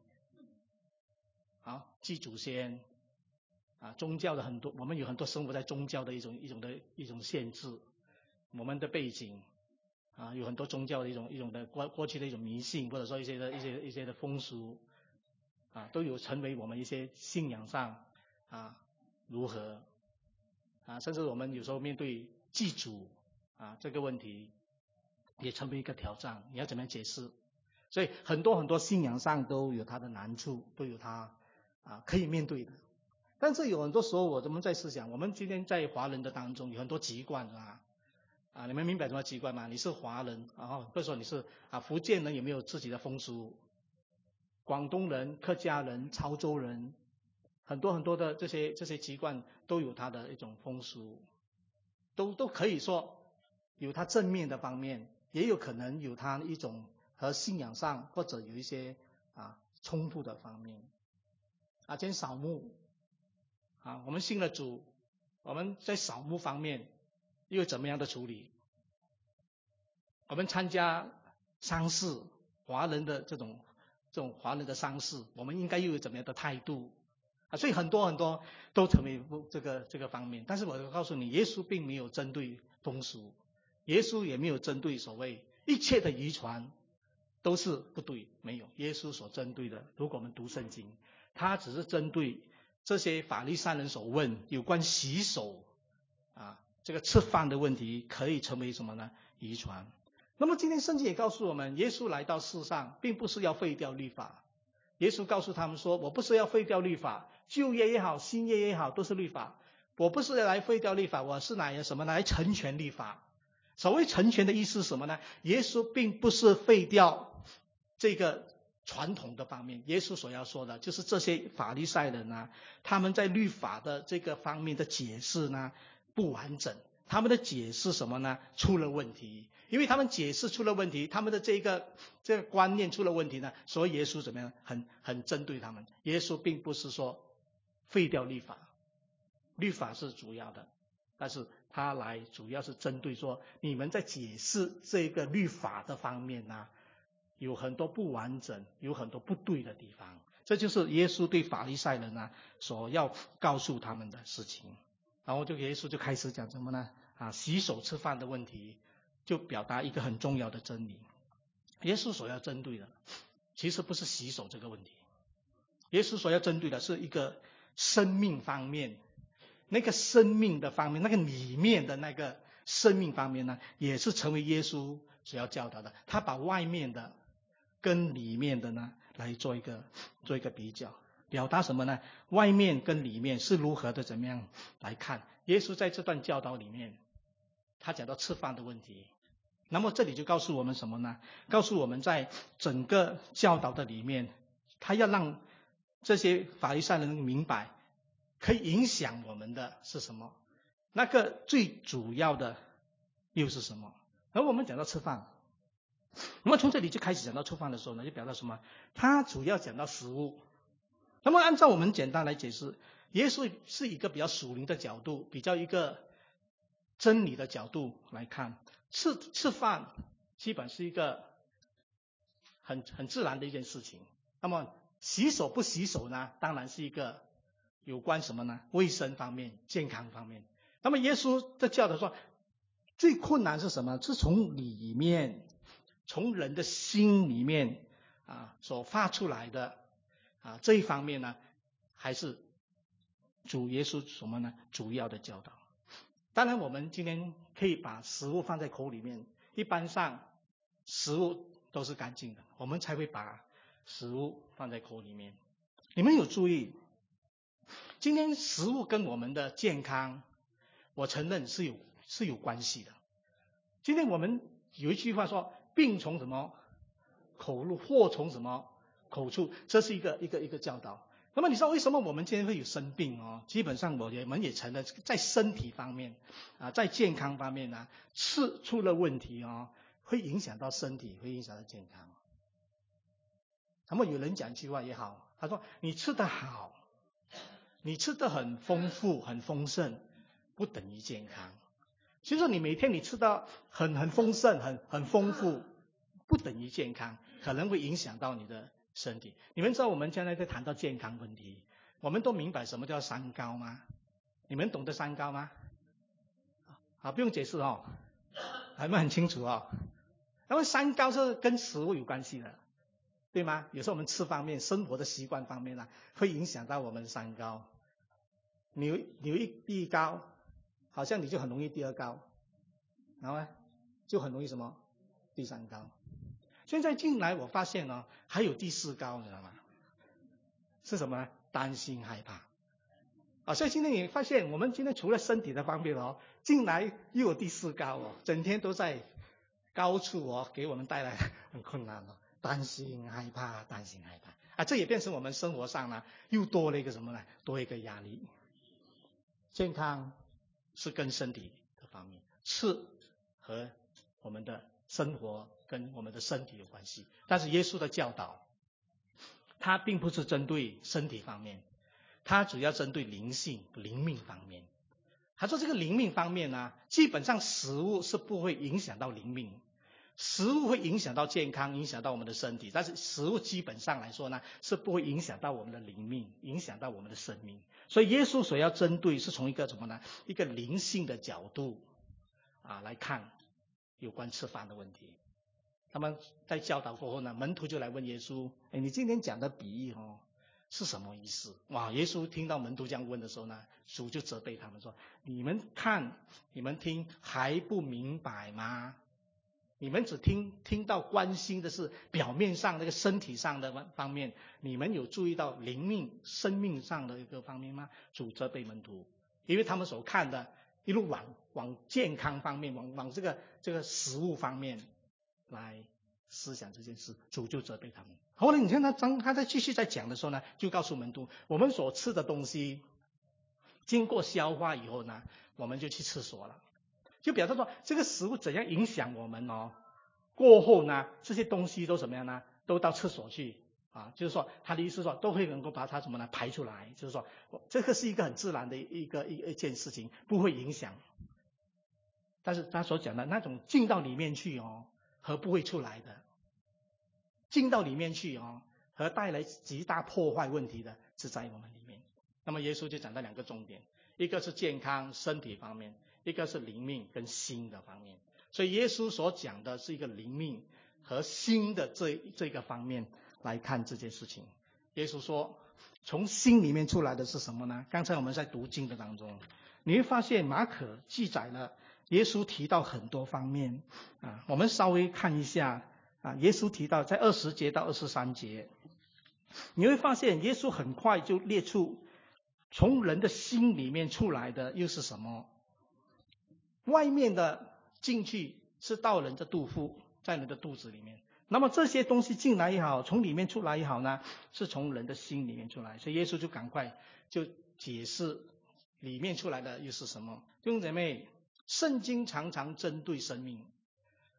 祭祖先宗教的很多，我们有很多生活在宗教的一种限制，我们的背景有很多宗教的一种的过去的一种迷信，或者说一些的风俗都有成为我们一些信仰上如何甚至我们有时候面对祭祖这个问题也成为一个挑战，你要怎么样解释？所以很多信仰上都有它的难处，都有它可以面对的。但是有很多时候我们在思想，我们今天在华人的当中有很多籍贯你们明白什么籍贯吗？你是华人或者说你是福建人，有没有自己的风俗？广东人、客家人、潮州人，很多的这些籍贯都有它的一种风俗，都可以说有它正面的方面，也有可能有它一种和信仰上或者有一些冲突的方面。今天扫墓我们信了主，我们在扫墓方面又怎么样的处理？我们参加丧事，华人的这种华人的丧事，我们应该又有怎么样的态度？所以很多都成为这个方面。但是我告诉你，耶稣并没有针对风俗，耶稣也没有针对所谓一切的遗传都是不对，没有。耶稣所针对的，如果我们读圣经，他只是针对这些法利赛人所问有关洗手这个吃饭的问题，可以成为什么呢？遗传。那么今天圣经也告诉我们，耶稣来到世上并不是要废掉律法。耶稣告诉他们说，我不是要废掉律法，旧约也好，新约也好，都是律法。我不是来废掉律法，我是来什么呢？来成全律法。所谓成全的意思是什么呢？耶稣并不是废掉这个传统的方面，耶稣所要说的就是这些法利赛人他们在律法的这个方面的解释呢不完整，他们的解释什么呢？出了问题。因为他们解释出了问题，他们的这个观念出了问题呢，所以耶稣怎么样？很针对他们。耶稣并不是说废掉律法，律法是主要的，但是他来主要是针对说，你们在解释这个律法的方面有很多不完整，有很多不对的地方。这就是耶稣对法利赛人所要告诉他们的事情。然后耶稣就开始讲什么呢？洗手吃饭的问题，就表达一个很重要的真理。耶稣所要针对的其实不是洗手这个问题，耶稣所要针对的是一个生命方面，那个生命的方面，那个里面的那个生命方面呢，也是成为耶稣所要教导的。他把外面的跟里面的呢来做一个比较，表达什么呢？外面跟里面是如何的怎么样来看。耶稣在这段教导里面，他讲到吃饭的问题，那么这里就告诉我们什么呢？告诉我们在整个教导的里面，他要让这些法利赛人明白，可以影响我们的是什么，那个最主要的又是什么。而我们讲到吃饭， 那么从这里就开始讲到吃饭的时候呢，就表达什么？它主要讲到食物。那么按照我们简单来解释，耶稣是一个比较属灵的角度，比较一个真理的角度来看，吃饭基本是一个很自然的一件事情。那么洗手不洗手呢，当然是一个有关什么呢？卫生方面、健康方面。那么耶稣在教导说，最困难是什么？是从里面，从人的心里面所发出来的这一方面呢，还是主耶稣什么呢？主要的教导。当然我们今天可以把食物放在口里面，一般上食物都是干净的，我们才会把食物放在口里面。你们有注意，今天食物跟我们的健康，我承认是有关系的。今天我们有一句话说，病从什么口入，祸从什么口出，这是一个教导。那么你说为什么我们今天会有生病基本上我们也承认，在身体方面在健康方面呢，出了问题会影响到身体，会影响到健康。那么有人讲一句话也好，他说你吃得好，你吃得很丰富很丰盛，不等于健康。所以说你每天你吃到很丰盛很丰富，不等于健康，可能会影响到你的身体。你们知道我们将来在谈到健康问题，我们都明白什么叫三高吗？你们懂得三高吗？不用解释还没很清楚那么三高是跟食物有关系的，对吗？有时候我们吃方面，生活的习惯方面会影响到我们三高。你有第一高，好像你就很容易第二高，然后呢就很容易什么第三高。现在进来我发现还有第四高，你知道吗？是什么呢？担心害怕所以今天你发现我们今天除了身体的方面进来又有第四高整天都在高处给我们带来很困难担心害怕这也变成我们生活上呢又多了一个什么呢？多一个压力。健康是跟身体的方面，吃和我们的生活跟我们的身体有关系。但是耶稣的教导，他并不是针对身体方面，他主要针对灵性灵命方面。他说这个灵命方面呢，基本上食物是不会影响到灵命，食物会影响到健康，影响到我们的身体，但是食物基本上来说呢，是不会影响到我们的灵命，影响到我们的生命。所以耶稣所要针对是从一个什么呢？一个灵性的角度来看有关吃饭的问题。他们在教导过后呢，门徒就来问耶稣，你今天讲的比喻是什么意思？哇！耶稣听到门徒这样问的时候呢，主就责备他们说，你们看你们听还不明白吗？你们只听到关心的是表面上那个身体上的方面，你们有注意到灵命生命上的一个方面吗？主责备门徒，因为他们所看的一路往健康方面，往这个食物方面来思想这件事，主就责备他们。后来你看他在继续在讲的时候呢，就告诉门徒，我们所吃的东西经过消化以后呢，我们就去厕所了。就表示说这个食物怎样影响我们过后呢，这些东西都怎么样呢？都到厕所去就是说他的意思说都会能够把它什么呢排出来，就是说这个是一个很自然的一件事情，不会影响。但是他所讲的那种进到里面去和不会出来的，进到里面去和带来极大破坏问题的是在我们里面。那么耶稣就讲到两个重点，一个是健康身体方面，一个是灵命跟心的方面。所以耶稣所讲的是一个灵命和心的这个方面来看这件事情。耶稣说从心里面出来的是什么呢？刚才我们在读经的当中，你会发现马可记载了耶稣提到很多方面我们稍微看一下耶稣提到在20节到23节，你会发现耶稣很快就列出从人的心里面出来的又是什么。外面的进去是到人的肚腹，在人的肚子里面，那么这些东西进来也好，从里面出来也好呢，是从人的心里面出来。所以耶稣就赶快就解释里面出来的又是什么。弟兄姐妹，圣经常常针对生命，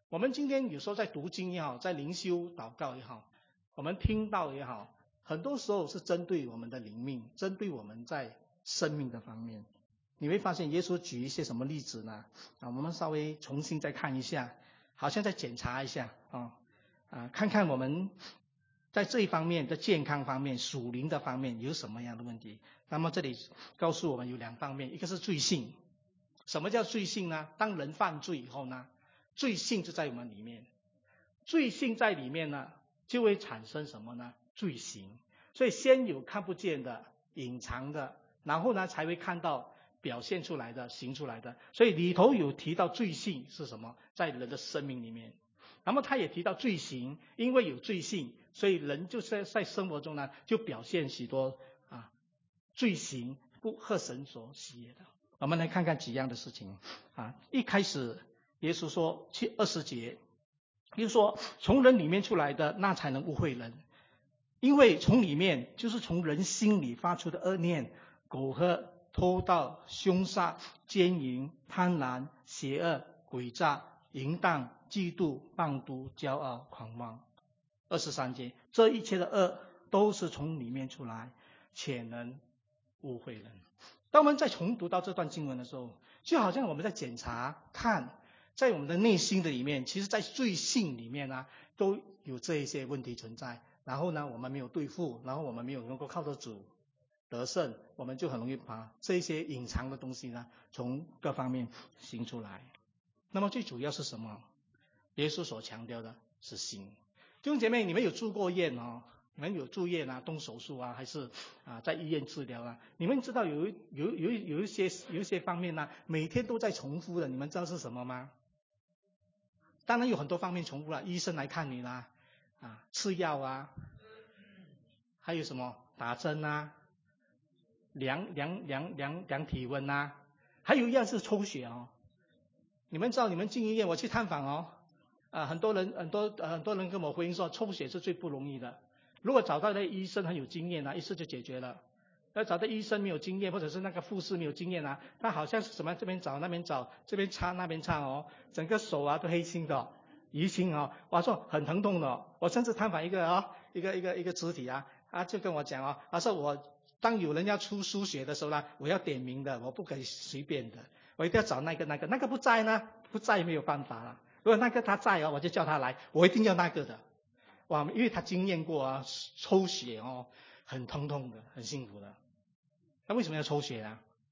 我们今天有时候在读经也好，在灵修祷告也好，我们听到也好，很多时候是针对我们的灵命，针对我们在生命的方面。你会发现耶稣举一些什么例子呢？我们稍微重新再看一下，好像再检查一下看看我们在这一方面的健康方面、属灵的方面有什么样的问题。那么这里告诉我们有2方面，一个是罪性。什么叫罪性呢？当人犯罪以后呢，罪性就在我们里面，罪性在里面呢，就会产生什么呢？罪行。所以先有看不见的、隐藏的，然后呢才会看到表现出来的、行出来的。所以里头有提到罪性是什么，在人的生命里面。那么他也提到罪行，因为有罪性，所以人就是在生活中呢，就表现许多罪行，不合神所喜悦的。我们来看看几样的事情一开始耶稣说20节，就是说从人里面出来的，那才能污秽人，因为从里面就是从人心里发出的恶念、苟合、偷盗、凶杀、奸淫、贪婪、邪恶、诡诈、淫荡、嫉妒、妄图、骄傲、狂妄。23节，这一切的恶都是从里面出来，且能污秽人。当我们在重读到这段经文的时候，就好像我们在检查看，在我们的内心的里面，其实在罪性里面都有这一些问题存在。然后呢，我们没有对付，然后我们没有能够靠着主得胜，我们就很容易把这些隐藏的东西呢，从各方面行出来。那么最主要是什么？耶稣所强调的是心。弟兄姐妹，你们有住过院你们有住院动手术还是在医院治疗你们知道有一些方面每天都在重复的，你们知道是什么吗？当然有很多方面重复了，医生来看你啦，吃药还有什么打针量体温还有一样是抽血你们知道，你们进医院，我去探访很多人跟我回应说，抽血是最不容易的。如果找到那医生很有经验一次就解决了。要找到医生没有经验，或者是那个护士没有经验他好像是什么这边找那边找，这边擦那边擦整个手都黑青的，淤青我说很疼痛的。我甚至探访一个肢体他就跟我讲他说我当有人要出输血的时候我要点名的，我不可以随便的，我一定要找那个不在呢，不在没有办法了。如果那个他在我就叫他来，我一定要那个的。因为他经验过抽血很疼痛的，很辛苦的。那为什么要抽血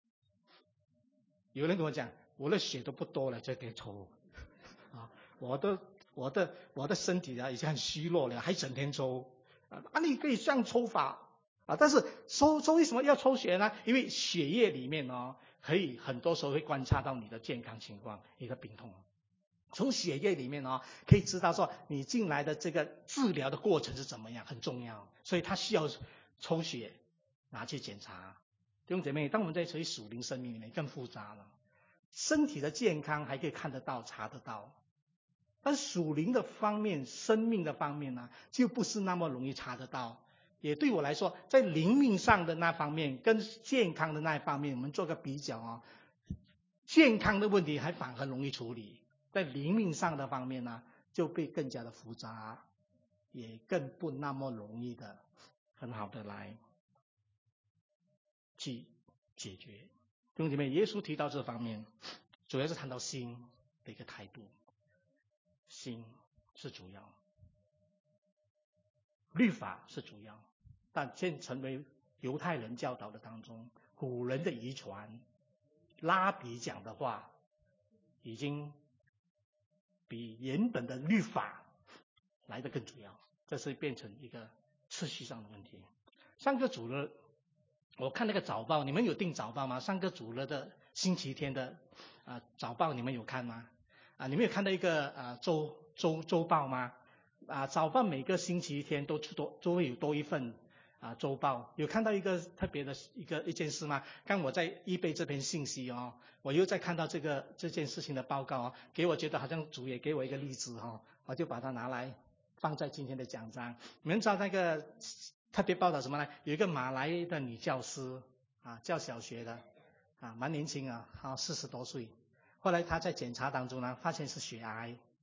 有人跟我讲，我的血都不多了，就给抽我的身体已经很虚弱了，还整天抽你可以这样抽法但是抽为什么要抽血呢？因为血液里面可以很多时候会观察到你的健康情况，你的病痛。从血液里面可以知道说你进来的这个治疗的过程是怎么样，很重要，所以他需要抽血拿去检查。弟兄姐妹，当我们在属灵生命里面更复杂了，身体的健康还可以看得到查得到，但属灵的方面生命的方面就不是那么容易查得到。也对我来说，在灵命上的那方面跟健康的那一方面我们做个比较健康的问题还反而容易处理，在灵命上的方面就被更加的复杂，也更不那么容易的很好的来去解决。弟兄姐妹，耶稣提到这方面主要是谈到心的一个态度，心是主要，律法是主要，但现成为犹太人教导的当中，古人的遗传，拉比讲的话已经比原本的律法来得更主要，这是变成一个次序上的问题。上个主日我看那个早报，你们有订早报吗？上个主日的星期天的早报你们有看吗？你们有看到一个周报吗？早报每个星期天都会有多一份周报。有看到一个特别的一件事吗？刚我在eBay这篇信息我又在看到这件事情的报告给我觉得好像主也给我一个例子我就把它拿来放在今天的讲章。你们知道那个特别报道什么呢？有一个马来的女教师教小学的蛮年轻40多岁，后来她在检查当中发现是血癌。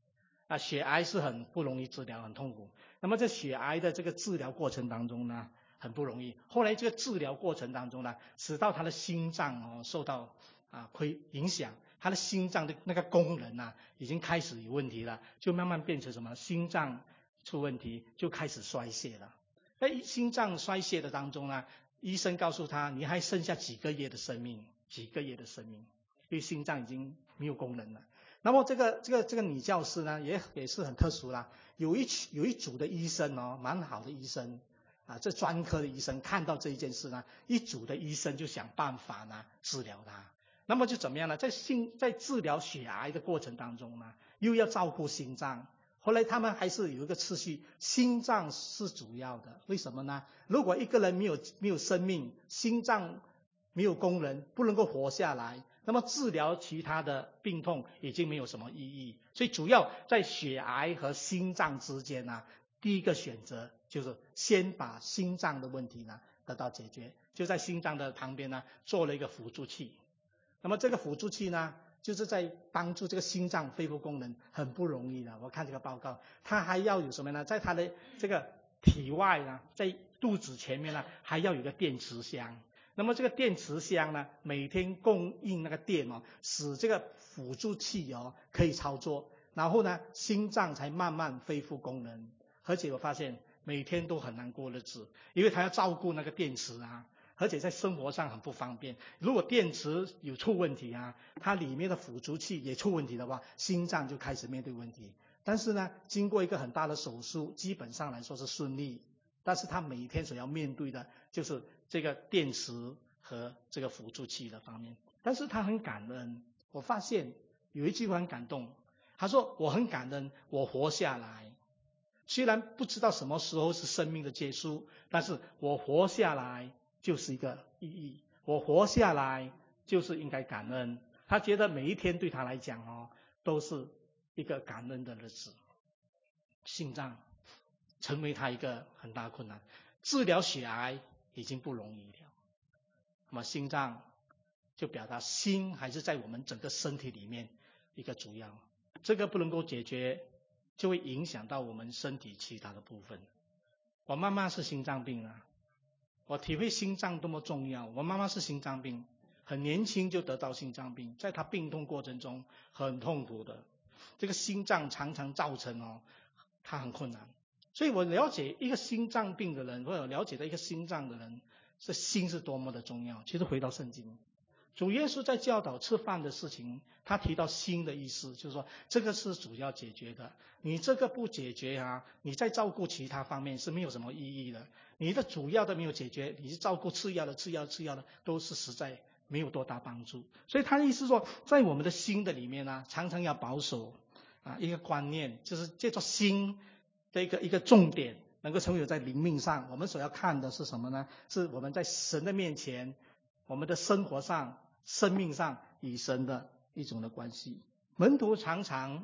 血癌是很不容易治疗，很痛苦。那么在血癌的这个治疗过程当中呢，很不容易。后来这个治疗过程当中呢，使到他的心脏受到影响，他的心脏的那个功能已经开始有问题了，就慢慢变成什么心脏出问题，就开始衰竭了。在心脏衰竭的当中呢，医生告诉他，你还剩下几个月的生命，因为心脏已经没有功能了。那么这个女教师呢，也是很特殊啦。有一组的医生蛮好的医生这专科的医生看到这一件事呢，一组的医生就想办法呢治疗他。那么就怎么样呢？在治疗血癌的过程当中呢，又要照顾心脏。后来他们还是有一个次序，心脏是主要的。为什么呢？如果一个人没有生命，心脏没有功能，不能够活下来，那么治疗其他的病痛已经没有什么意义。所以主要在血癌和心脏之间呢，第一个选择就是先把心脏的问题呢得到解决，就在心脏的旁边呢做了一个辅助器。那么这个辅助器呢，就是在帮助这个心脏恢复功能，很不容易的。我看这个报告，它还要有什么呢？在它的这个体外呢，在肚子前面呢，还要有个电池箱。那么这个电池箱呢，每天供应那个电使这个辅助器可以操作，然后呢，心脏才慢慢恢复功能。而且我发现每天都很难过日子，因为他要照顾那个电池而且在生活上很不方便。如果电池有出问题它里面的辅助器也出问题的话，心脏就开始面对问题。但是呢，经过一个很大的手术，基本上来说是顺利。但是他每天所要面对的就是这个电池和这个辅助器的方面。但是他很感恩，我发现有一句话很感动，他说我很感恩我活下来，虽然不知道什么时候是生命的结束，但是我活下来就是一个意义，我活下来就是应该感恩。他觉得每一天对他来讲都是一个感恩的日子。心脏成为他一个很大困难，治疗血癌已经不容易了，那么心脏就表达心还是在我们整个身体里面一个主要，这个不能够解决，就会影响到我们身体其他的部分。我妈妈是心脏病我体会心脏多么重要。我妈妈是心脏病，很年轻就得到心脏病，在她病痛过程中很痛苦的，这个心脏常常造成她很困难。所以我了解一个心脏病的人，或者了解到一个心脏的人，这心是多么的重要。其实回到圣经，主耶稣在教导吃饭的事情，他提到心的意思，就是说这个是主要解决的。你这个不解决你在照顾其他方面是没有什么意义的。你的主要的没有解决，你是照顾次要的都是实在没有多大帮助。所以他的意思说，在我们的心的里面常常要保守一个观念，就是借着心的一个重点，能够成为在灵命上我们所要看的是什么呢？是我们在神的面前，我们的生活上、生命上与神的一种的关系。门徒常常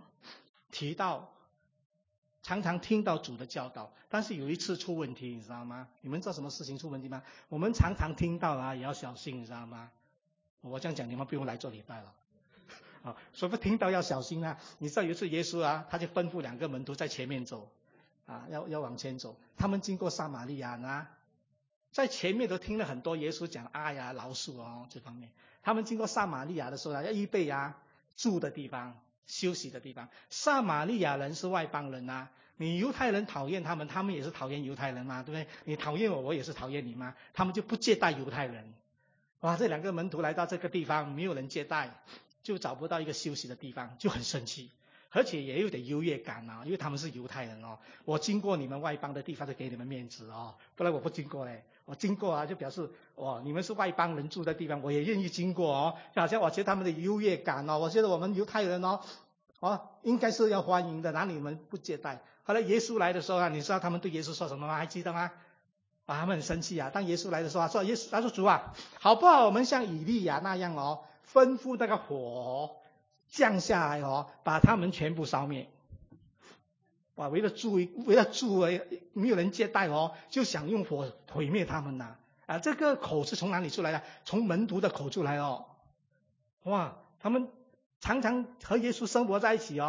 听到主的教导，但是有一次出问题，你知道吗？你们知道什么事情出问题吗？我们常常听到也要小心，你知道吗？我这样讲，你们不用来做礼拜了。所以听到要小心你知道有一次耶稣他就吩咐2个门徒在前面走要往前走。他们经过撒玛利亚在前面都听了很多耶稣讲爱饶恕这方面。他们经过撒玛利亚的时候要预备住的地方、休息的地方。撒玛利亚人是外邦人你犹太人讨厌他们，他们也是讨厌犹太人嘛，对不对？你讨厌我，我也是讨厌你嘛。他们就不接待犹太人。哇，这2个门徒来到这个地方，没有人接待，就找不到一个休息的地方，就很生气，而且也有点优越感因为他们是犹太人我经过你们外邦的地方就给你们面子不然我不经过嘞。我经过就表示你们是外邦人住的地方，我也愿意经过就好像我觉得他们的优越感我觉得我们犹太人应该是要欢迎的，哪里你们不接待？后来耶稣来的时候你知道他们对耶稣说什么吗？还记得吗？他们很生气当耶稣来的时候他说主好不好我们像以利亚那样吩咐那个火降下来把他们全部烧灭。哇，为了住没有人接待就想用火毁灭他们这个口是从哪里出来的？从门徒的口出来哇，他们常常和耶稣生活在一起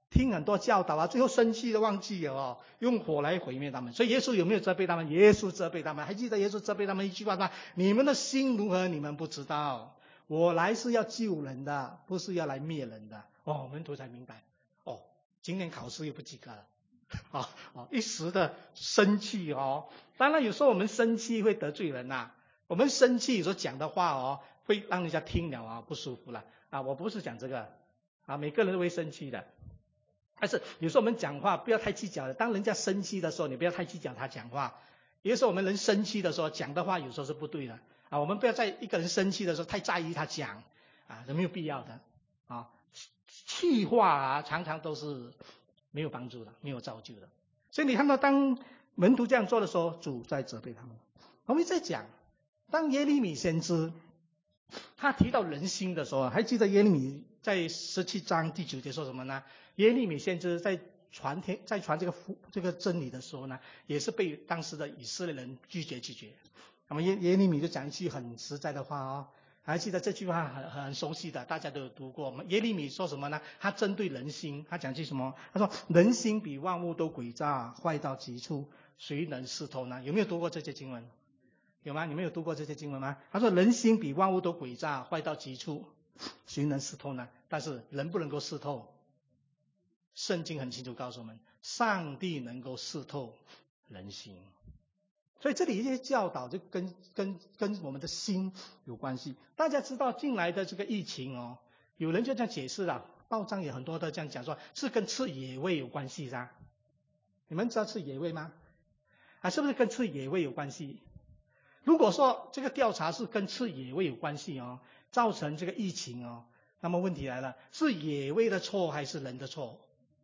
听很多教导啊，最后生气的忘记了哦，用火来毁灭他们。所以耶稣有没有责备他们？耶稣责备他们。还记得耶稣责备他们一句话吗？你们的心如何，你们不知道。我来是要救人的，不是要来灭人的。门徒才明白。今年考试又不及格了。一时的生气哦。当然有时候我们生气会得罪人呐。我们生气有时候讲的话会让人家听了不舒服了。我不是讲这个。每个人都会生气的。但是有时候我们讲话不要太计较的。当人家生气的时候，你不要太计较他讲话。有时候我们人生气的时候讲的话有时候是不对的。我们不要在一个人生气的时候太在意他讲。是没有必要的。气话常常都是没有帮助的，没有造就的。所以你看到当门徒这样做的时候，主在责备他们。我们在讲，当耶利米先知他提到人心的时候，还记得耶利米在17章第9节说什么呢？耶利米先知在传这个真理的时候呢，也是被当时的以色列人拒绝。那么耶利米就讲一句很实在的话还记得这句话很熟悉的，大家都有读过。耶利米说什么呢？他针对人心，他讲句什么？他说人心比万物都诡诈，坏到极处，谁能识透呢？有没有读过这些经文？有吗？你们有读过这些经文吗？他说人心比万物都诡诈，坏到极处，谁能识透呢？但是人不能够识透。圣经很清楚告诉我们，上帝能够识透人心。所以这里一些教导就跟我们的心有关系。大家知道近来的这个疫情有人就这样解释了，报章也很多的这样讲说是跟吃野味有关系的。你们知道吃野味吗？是不是跟吃野味有关系？如果说这个调查是跟吃野味有关系造成这个疫情那么问题来了，是野味的错还是人的错？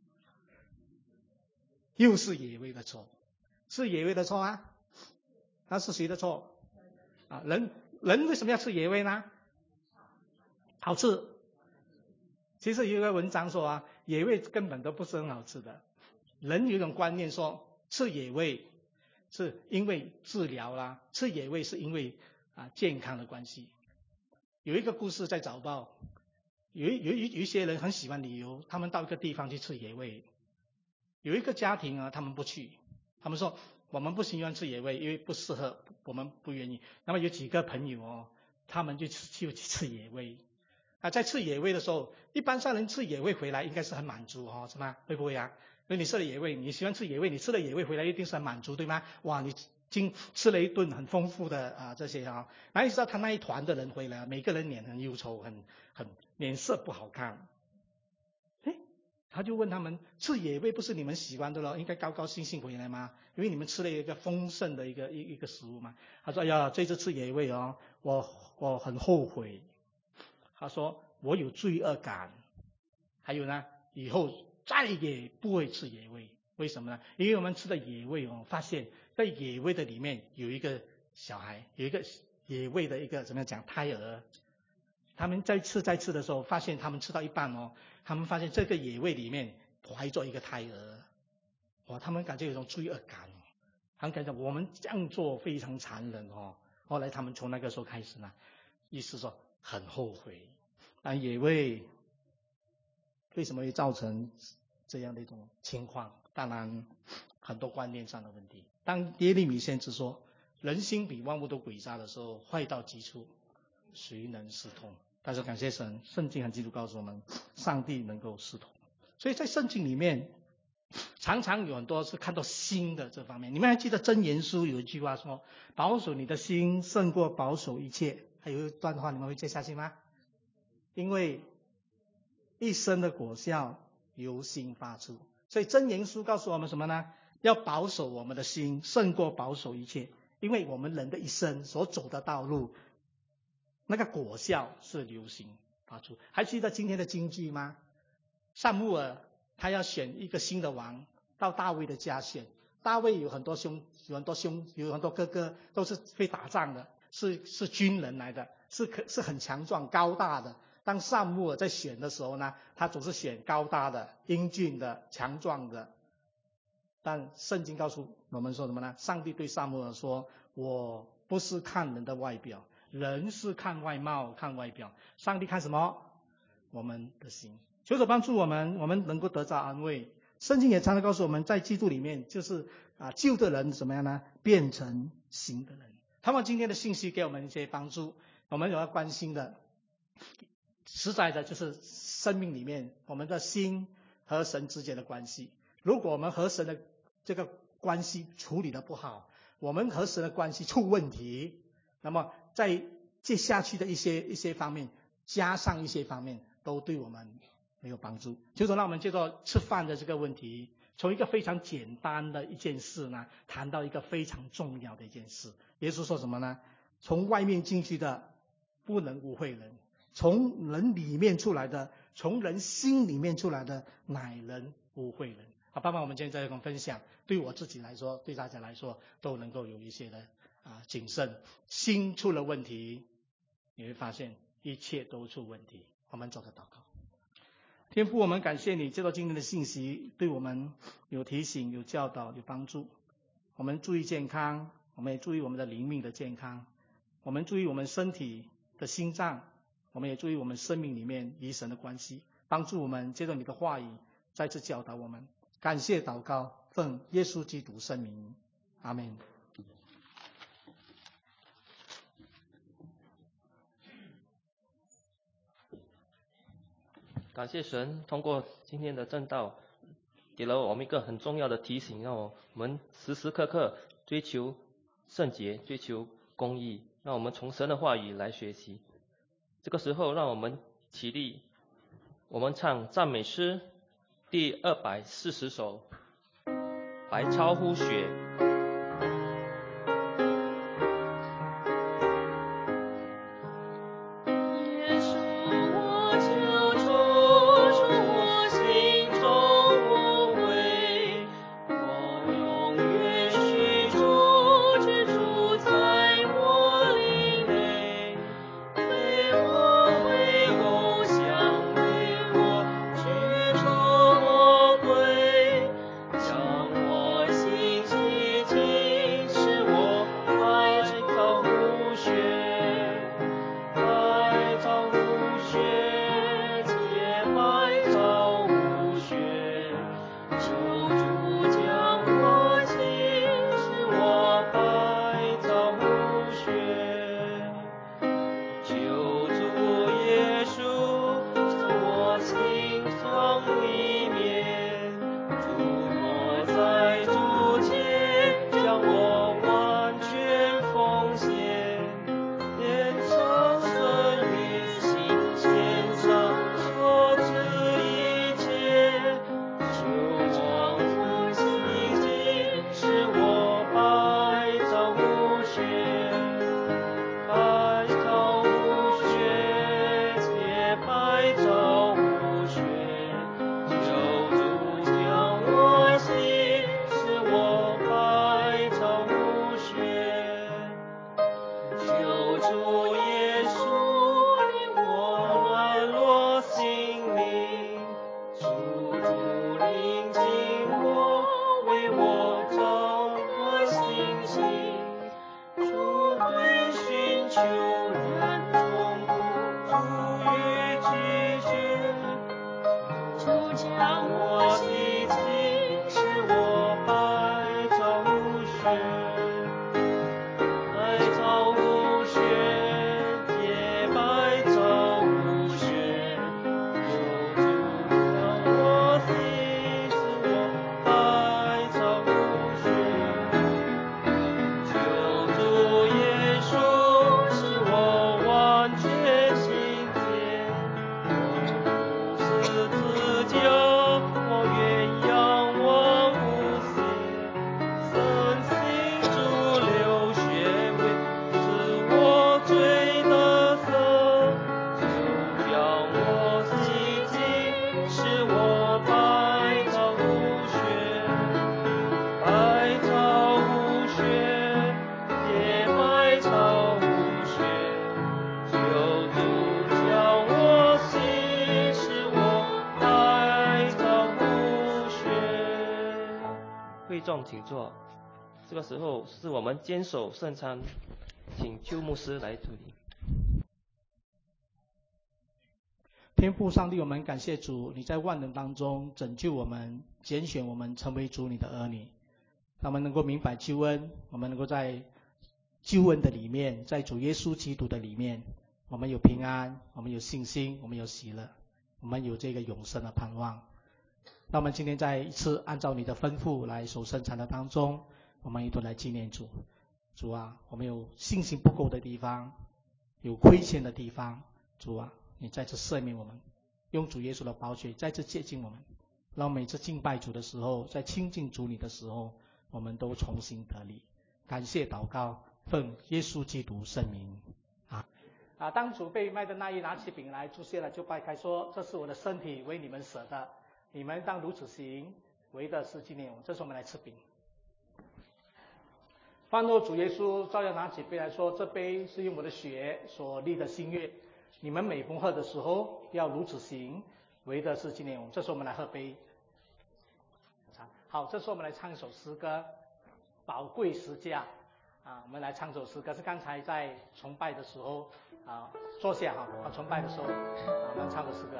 又是野味的错。是野味的错啊？那是谁的错？人为什么要吃野味呢？好吃。其实有一个文章说野味根本都不是很好吃的。人有一种观念说吃野味是因为治疗啦，吃野味是因为健康的关系。有一个故事在早报，有一些人很喜欢旅游，他们到一个地方去吃野味。有一个家庭他们不去，他们说我们不喜欢吃野味，因为不适合，我们不愿意。那么有几个朋友他们就去吃野味。在吃野味的时候，一般上人吃野味回来应该是很满足是吗？会不会啊？因为你吃了野味，你喜欢吃野味，你吃了野味回来一定是很满足，对吗？哇，你吃了一顿很丰富的这些然后你知道他那一团的人回来，每个人脸很忧愁，很脸色不好看。他就问他们，吃野味不是你们喜欢的咯，应该高高兴兴回来吗？因为你们吃了一个丰盛的一个食物嘛。他说这次吃野味我很后悔。他说我有罪恶感。还有呢，以后再也不会吃野味。为什么呢？因为我们吃的野味发现在野味的里面有一个小孩，有一个野味的一个怎么样讲胎儿。他们在吃的时候发现，他们吃到一半他们发现这个野味里面怀着一个胎儿。他们感觉有一种罪恶感。他们感觉我们这样做非常残忍后来他们从那个时候开始呢，意思说很后悔。野味为什么会造成这样的一种情况？当然很多观念上的问题。当耶利米先知说人心比万物都诡诈的时候，坏到极处，谁能识透？但是感谢神，圣经很清楚告诉我们，上帝能够识透。所以在圣经里面常常有很多是看到心的这方面。你们还记得箴言书有一句话说，保守你的心胜过保守一切。还有一段话你们会接下去吗？因为一生的果效由心发出。所以箴言书告诉我们什么呢？要保守我们的心胜过保守一切。因为我们人的一生所走的道路，那个果效是由心发出。还记得今天的金句吗？撒母耳他要选一个新的王到大卫的家选。大卫有很多哥哥，都是会打仗的，是军人来的，是很强壮高大的。当撒母耳在选的时候呢，他总是选高大的、英俊的、强壮的。但圣经告诉我们说什么呢？上帝对撒母耳说，我不是看人的外表，人是看外貌看外表，上帝看什么？我们的心。 求主帮助我们，我们能够得到安慰。圣经也常常告诉我们，在基督里面就是旧的人怎么样呢？变成新的人。他们今天的信息给我们一些帮助，我们有要关心的，实在的就是生命里面我们的心和神之间的关系。如果我们和神的这个关系处理得不好，我们和神的关系出问题，那么在接下去的一些方面，加上一些方面，都对我们没有帮助。就说让我们接着吃饭的这个问题，从一个非常简单的一件事呢，谈到一个非常重要的一件事。耶稣说什么呢？从外面进去的不能污秽人，从人里面出来的，从人心里面出来的，乃能污秽人。好，爸爸，我们今天在这种分享，对我自己来说，对大家来说，都能够有一些的谨慎。心出了问题，你会发现一切都出问题。我们做个祷告。天父，我们感谢你接到今天的信息，对我们有提醒、有教导、有帮助。我们注意健康，我们也注意我们的灵命的健康，我们注意我们身体的心脏，我们也注意我们生命里面与神的关系，帮助我们接着你的话语再次教导我们。感谢祷告，奉耶稣基督圣名，阿们。 感谢神，通过今天的正道，给了我们一个很重要的提醒，让我们时时刻刻追求圣洁，追求公义，让我们从神的话语来学习。这个时候，让我们起立，我们唱赞美诗第240首，白超乎雪。众请坐。这个时候是我们坚守圣餐，请邱牧师来主理。 天父上帝，我们感谢主，你在万人当中拯救我们，拣选我们成为主你的儿女，让我们能够明白救恩，我们能够在救恩的里面，在主耶稣基督的里面，我们有平安，我们有信心，我们有喜乐，我们有这个永生的盼望。那我们今天再一次按照你的吩咐来守圣餐的当中，我们一同来纪念主。主啊，我们有信心不够的地方，有亏欠的地方，主啊，你再次赦免我们，用主耶稣的宝血再次接近我们，让每次敬拜主的时候，在亲近主你的时候，我们都重新得力。感谢祷告，奉耶稣基督圣名。当主被卖的那一拿起饼来，祝谢了，就掰开说：“这是我的身体，为你们舍的，你们当如此行，为的是纪念我。”这时候我们来吃饼。饭后主耶稣照样拿起杯来说：“这杯是用我的血所立的新约，你们每逢喝的时候要如此行，为的是纪念我。”这时候我们来喝杯。好，这时候我们来唱一首诗歌《宝贵十架》我们来唱这首诗歌，是刚才在崇拜的时候坐下崇拜的时候我们唱的诗歌。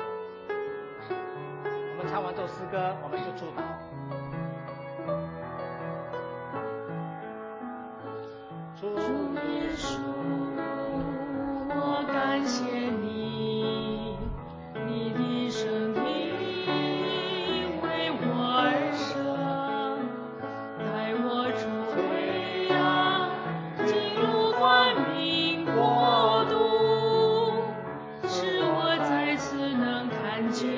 我们唱完这首诗歌，我们就祝祷。 主耶稣，我感谢你，你的生命为我而生，带我出黑暗，进入光明国度，使我再次能看见。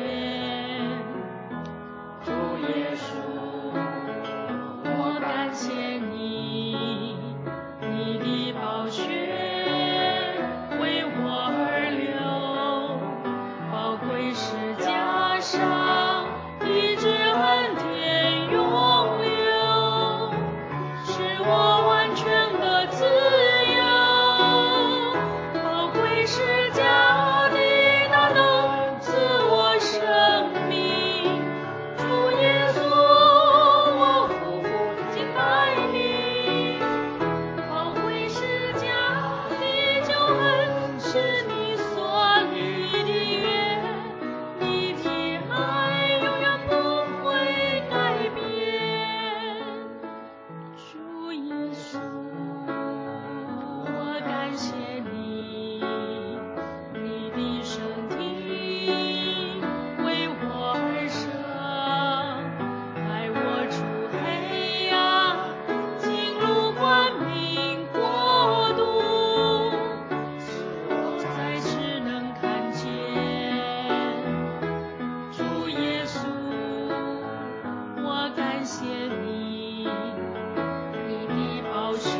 主耶稣，我感谢你，你的宝血为我而流，宝贵十架上一直恩典永留，使我完全的自由。宝贵十架的大能赐我生命，主耶稣，我匍匐敬拜你。宝贵十架的救恩是你所立的约，你的爱永远不会改变。主耶稣，我感谢你，你的身体为我而生，带我出黑暗，进入光明国度，使我再次能看见。主耶稣，我感谢你，你的宝血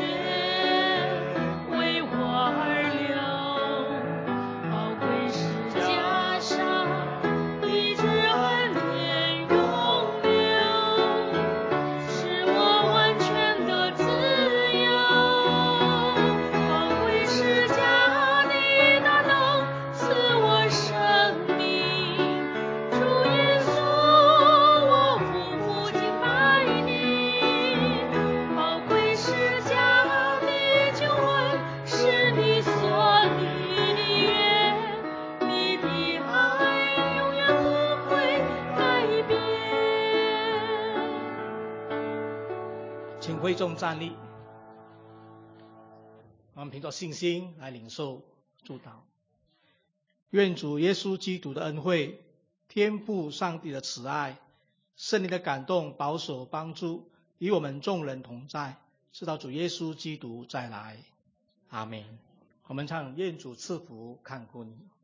为我而流，宝贵十架上一直恩典永留，使我完全的自由。宝贵十架的大能赐我生命，主耶稣，我匍匐敬拜你。宝贵十架的救恩是你所立的约，你的爱永远不会改变。 请会众站立，我们凭着信心来领受祝祷。愿主耶稣基督的恩惠、天父上帝的慈爱、圣灵的感动、保守、帮助与我们众人同在，直到主耶稣基督再来。阿们。我们唱愿主赐福看顾你。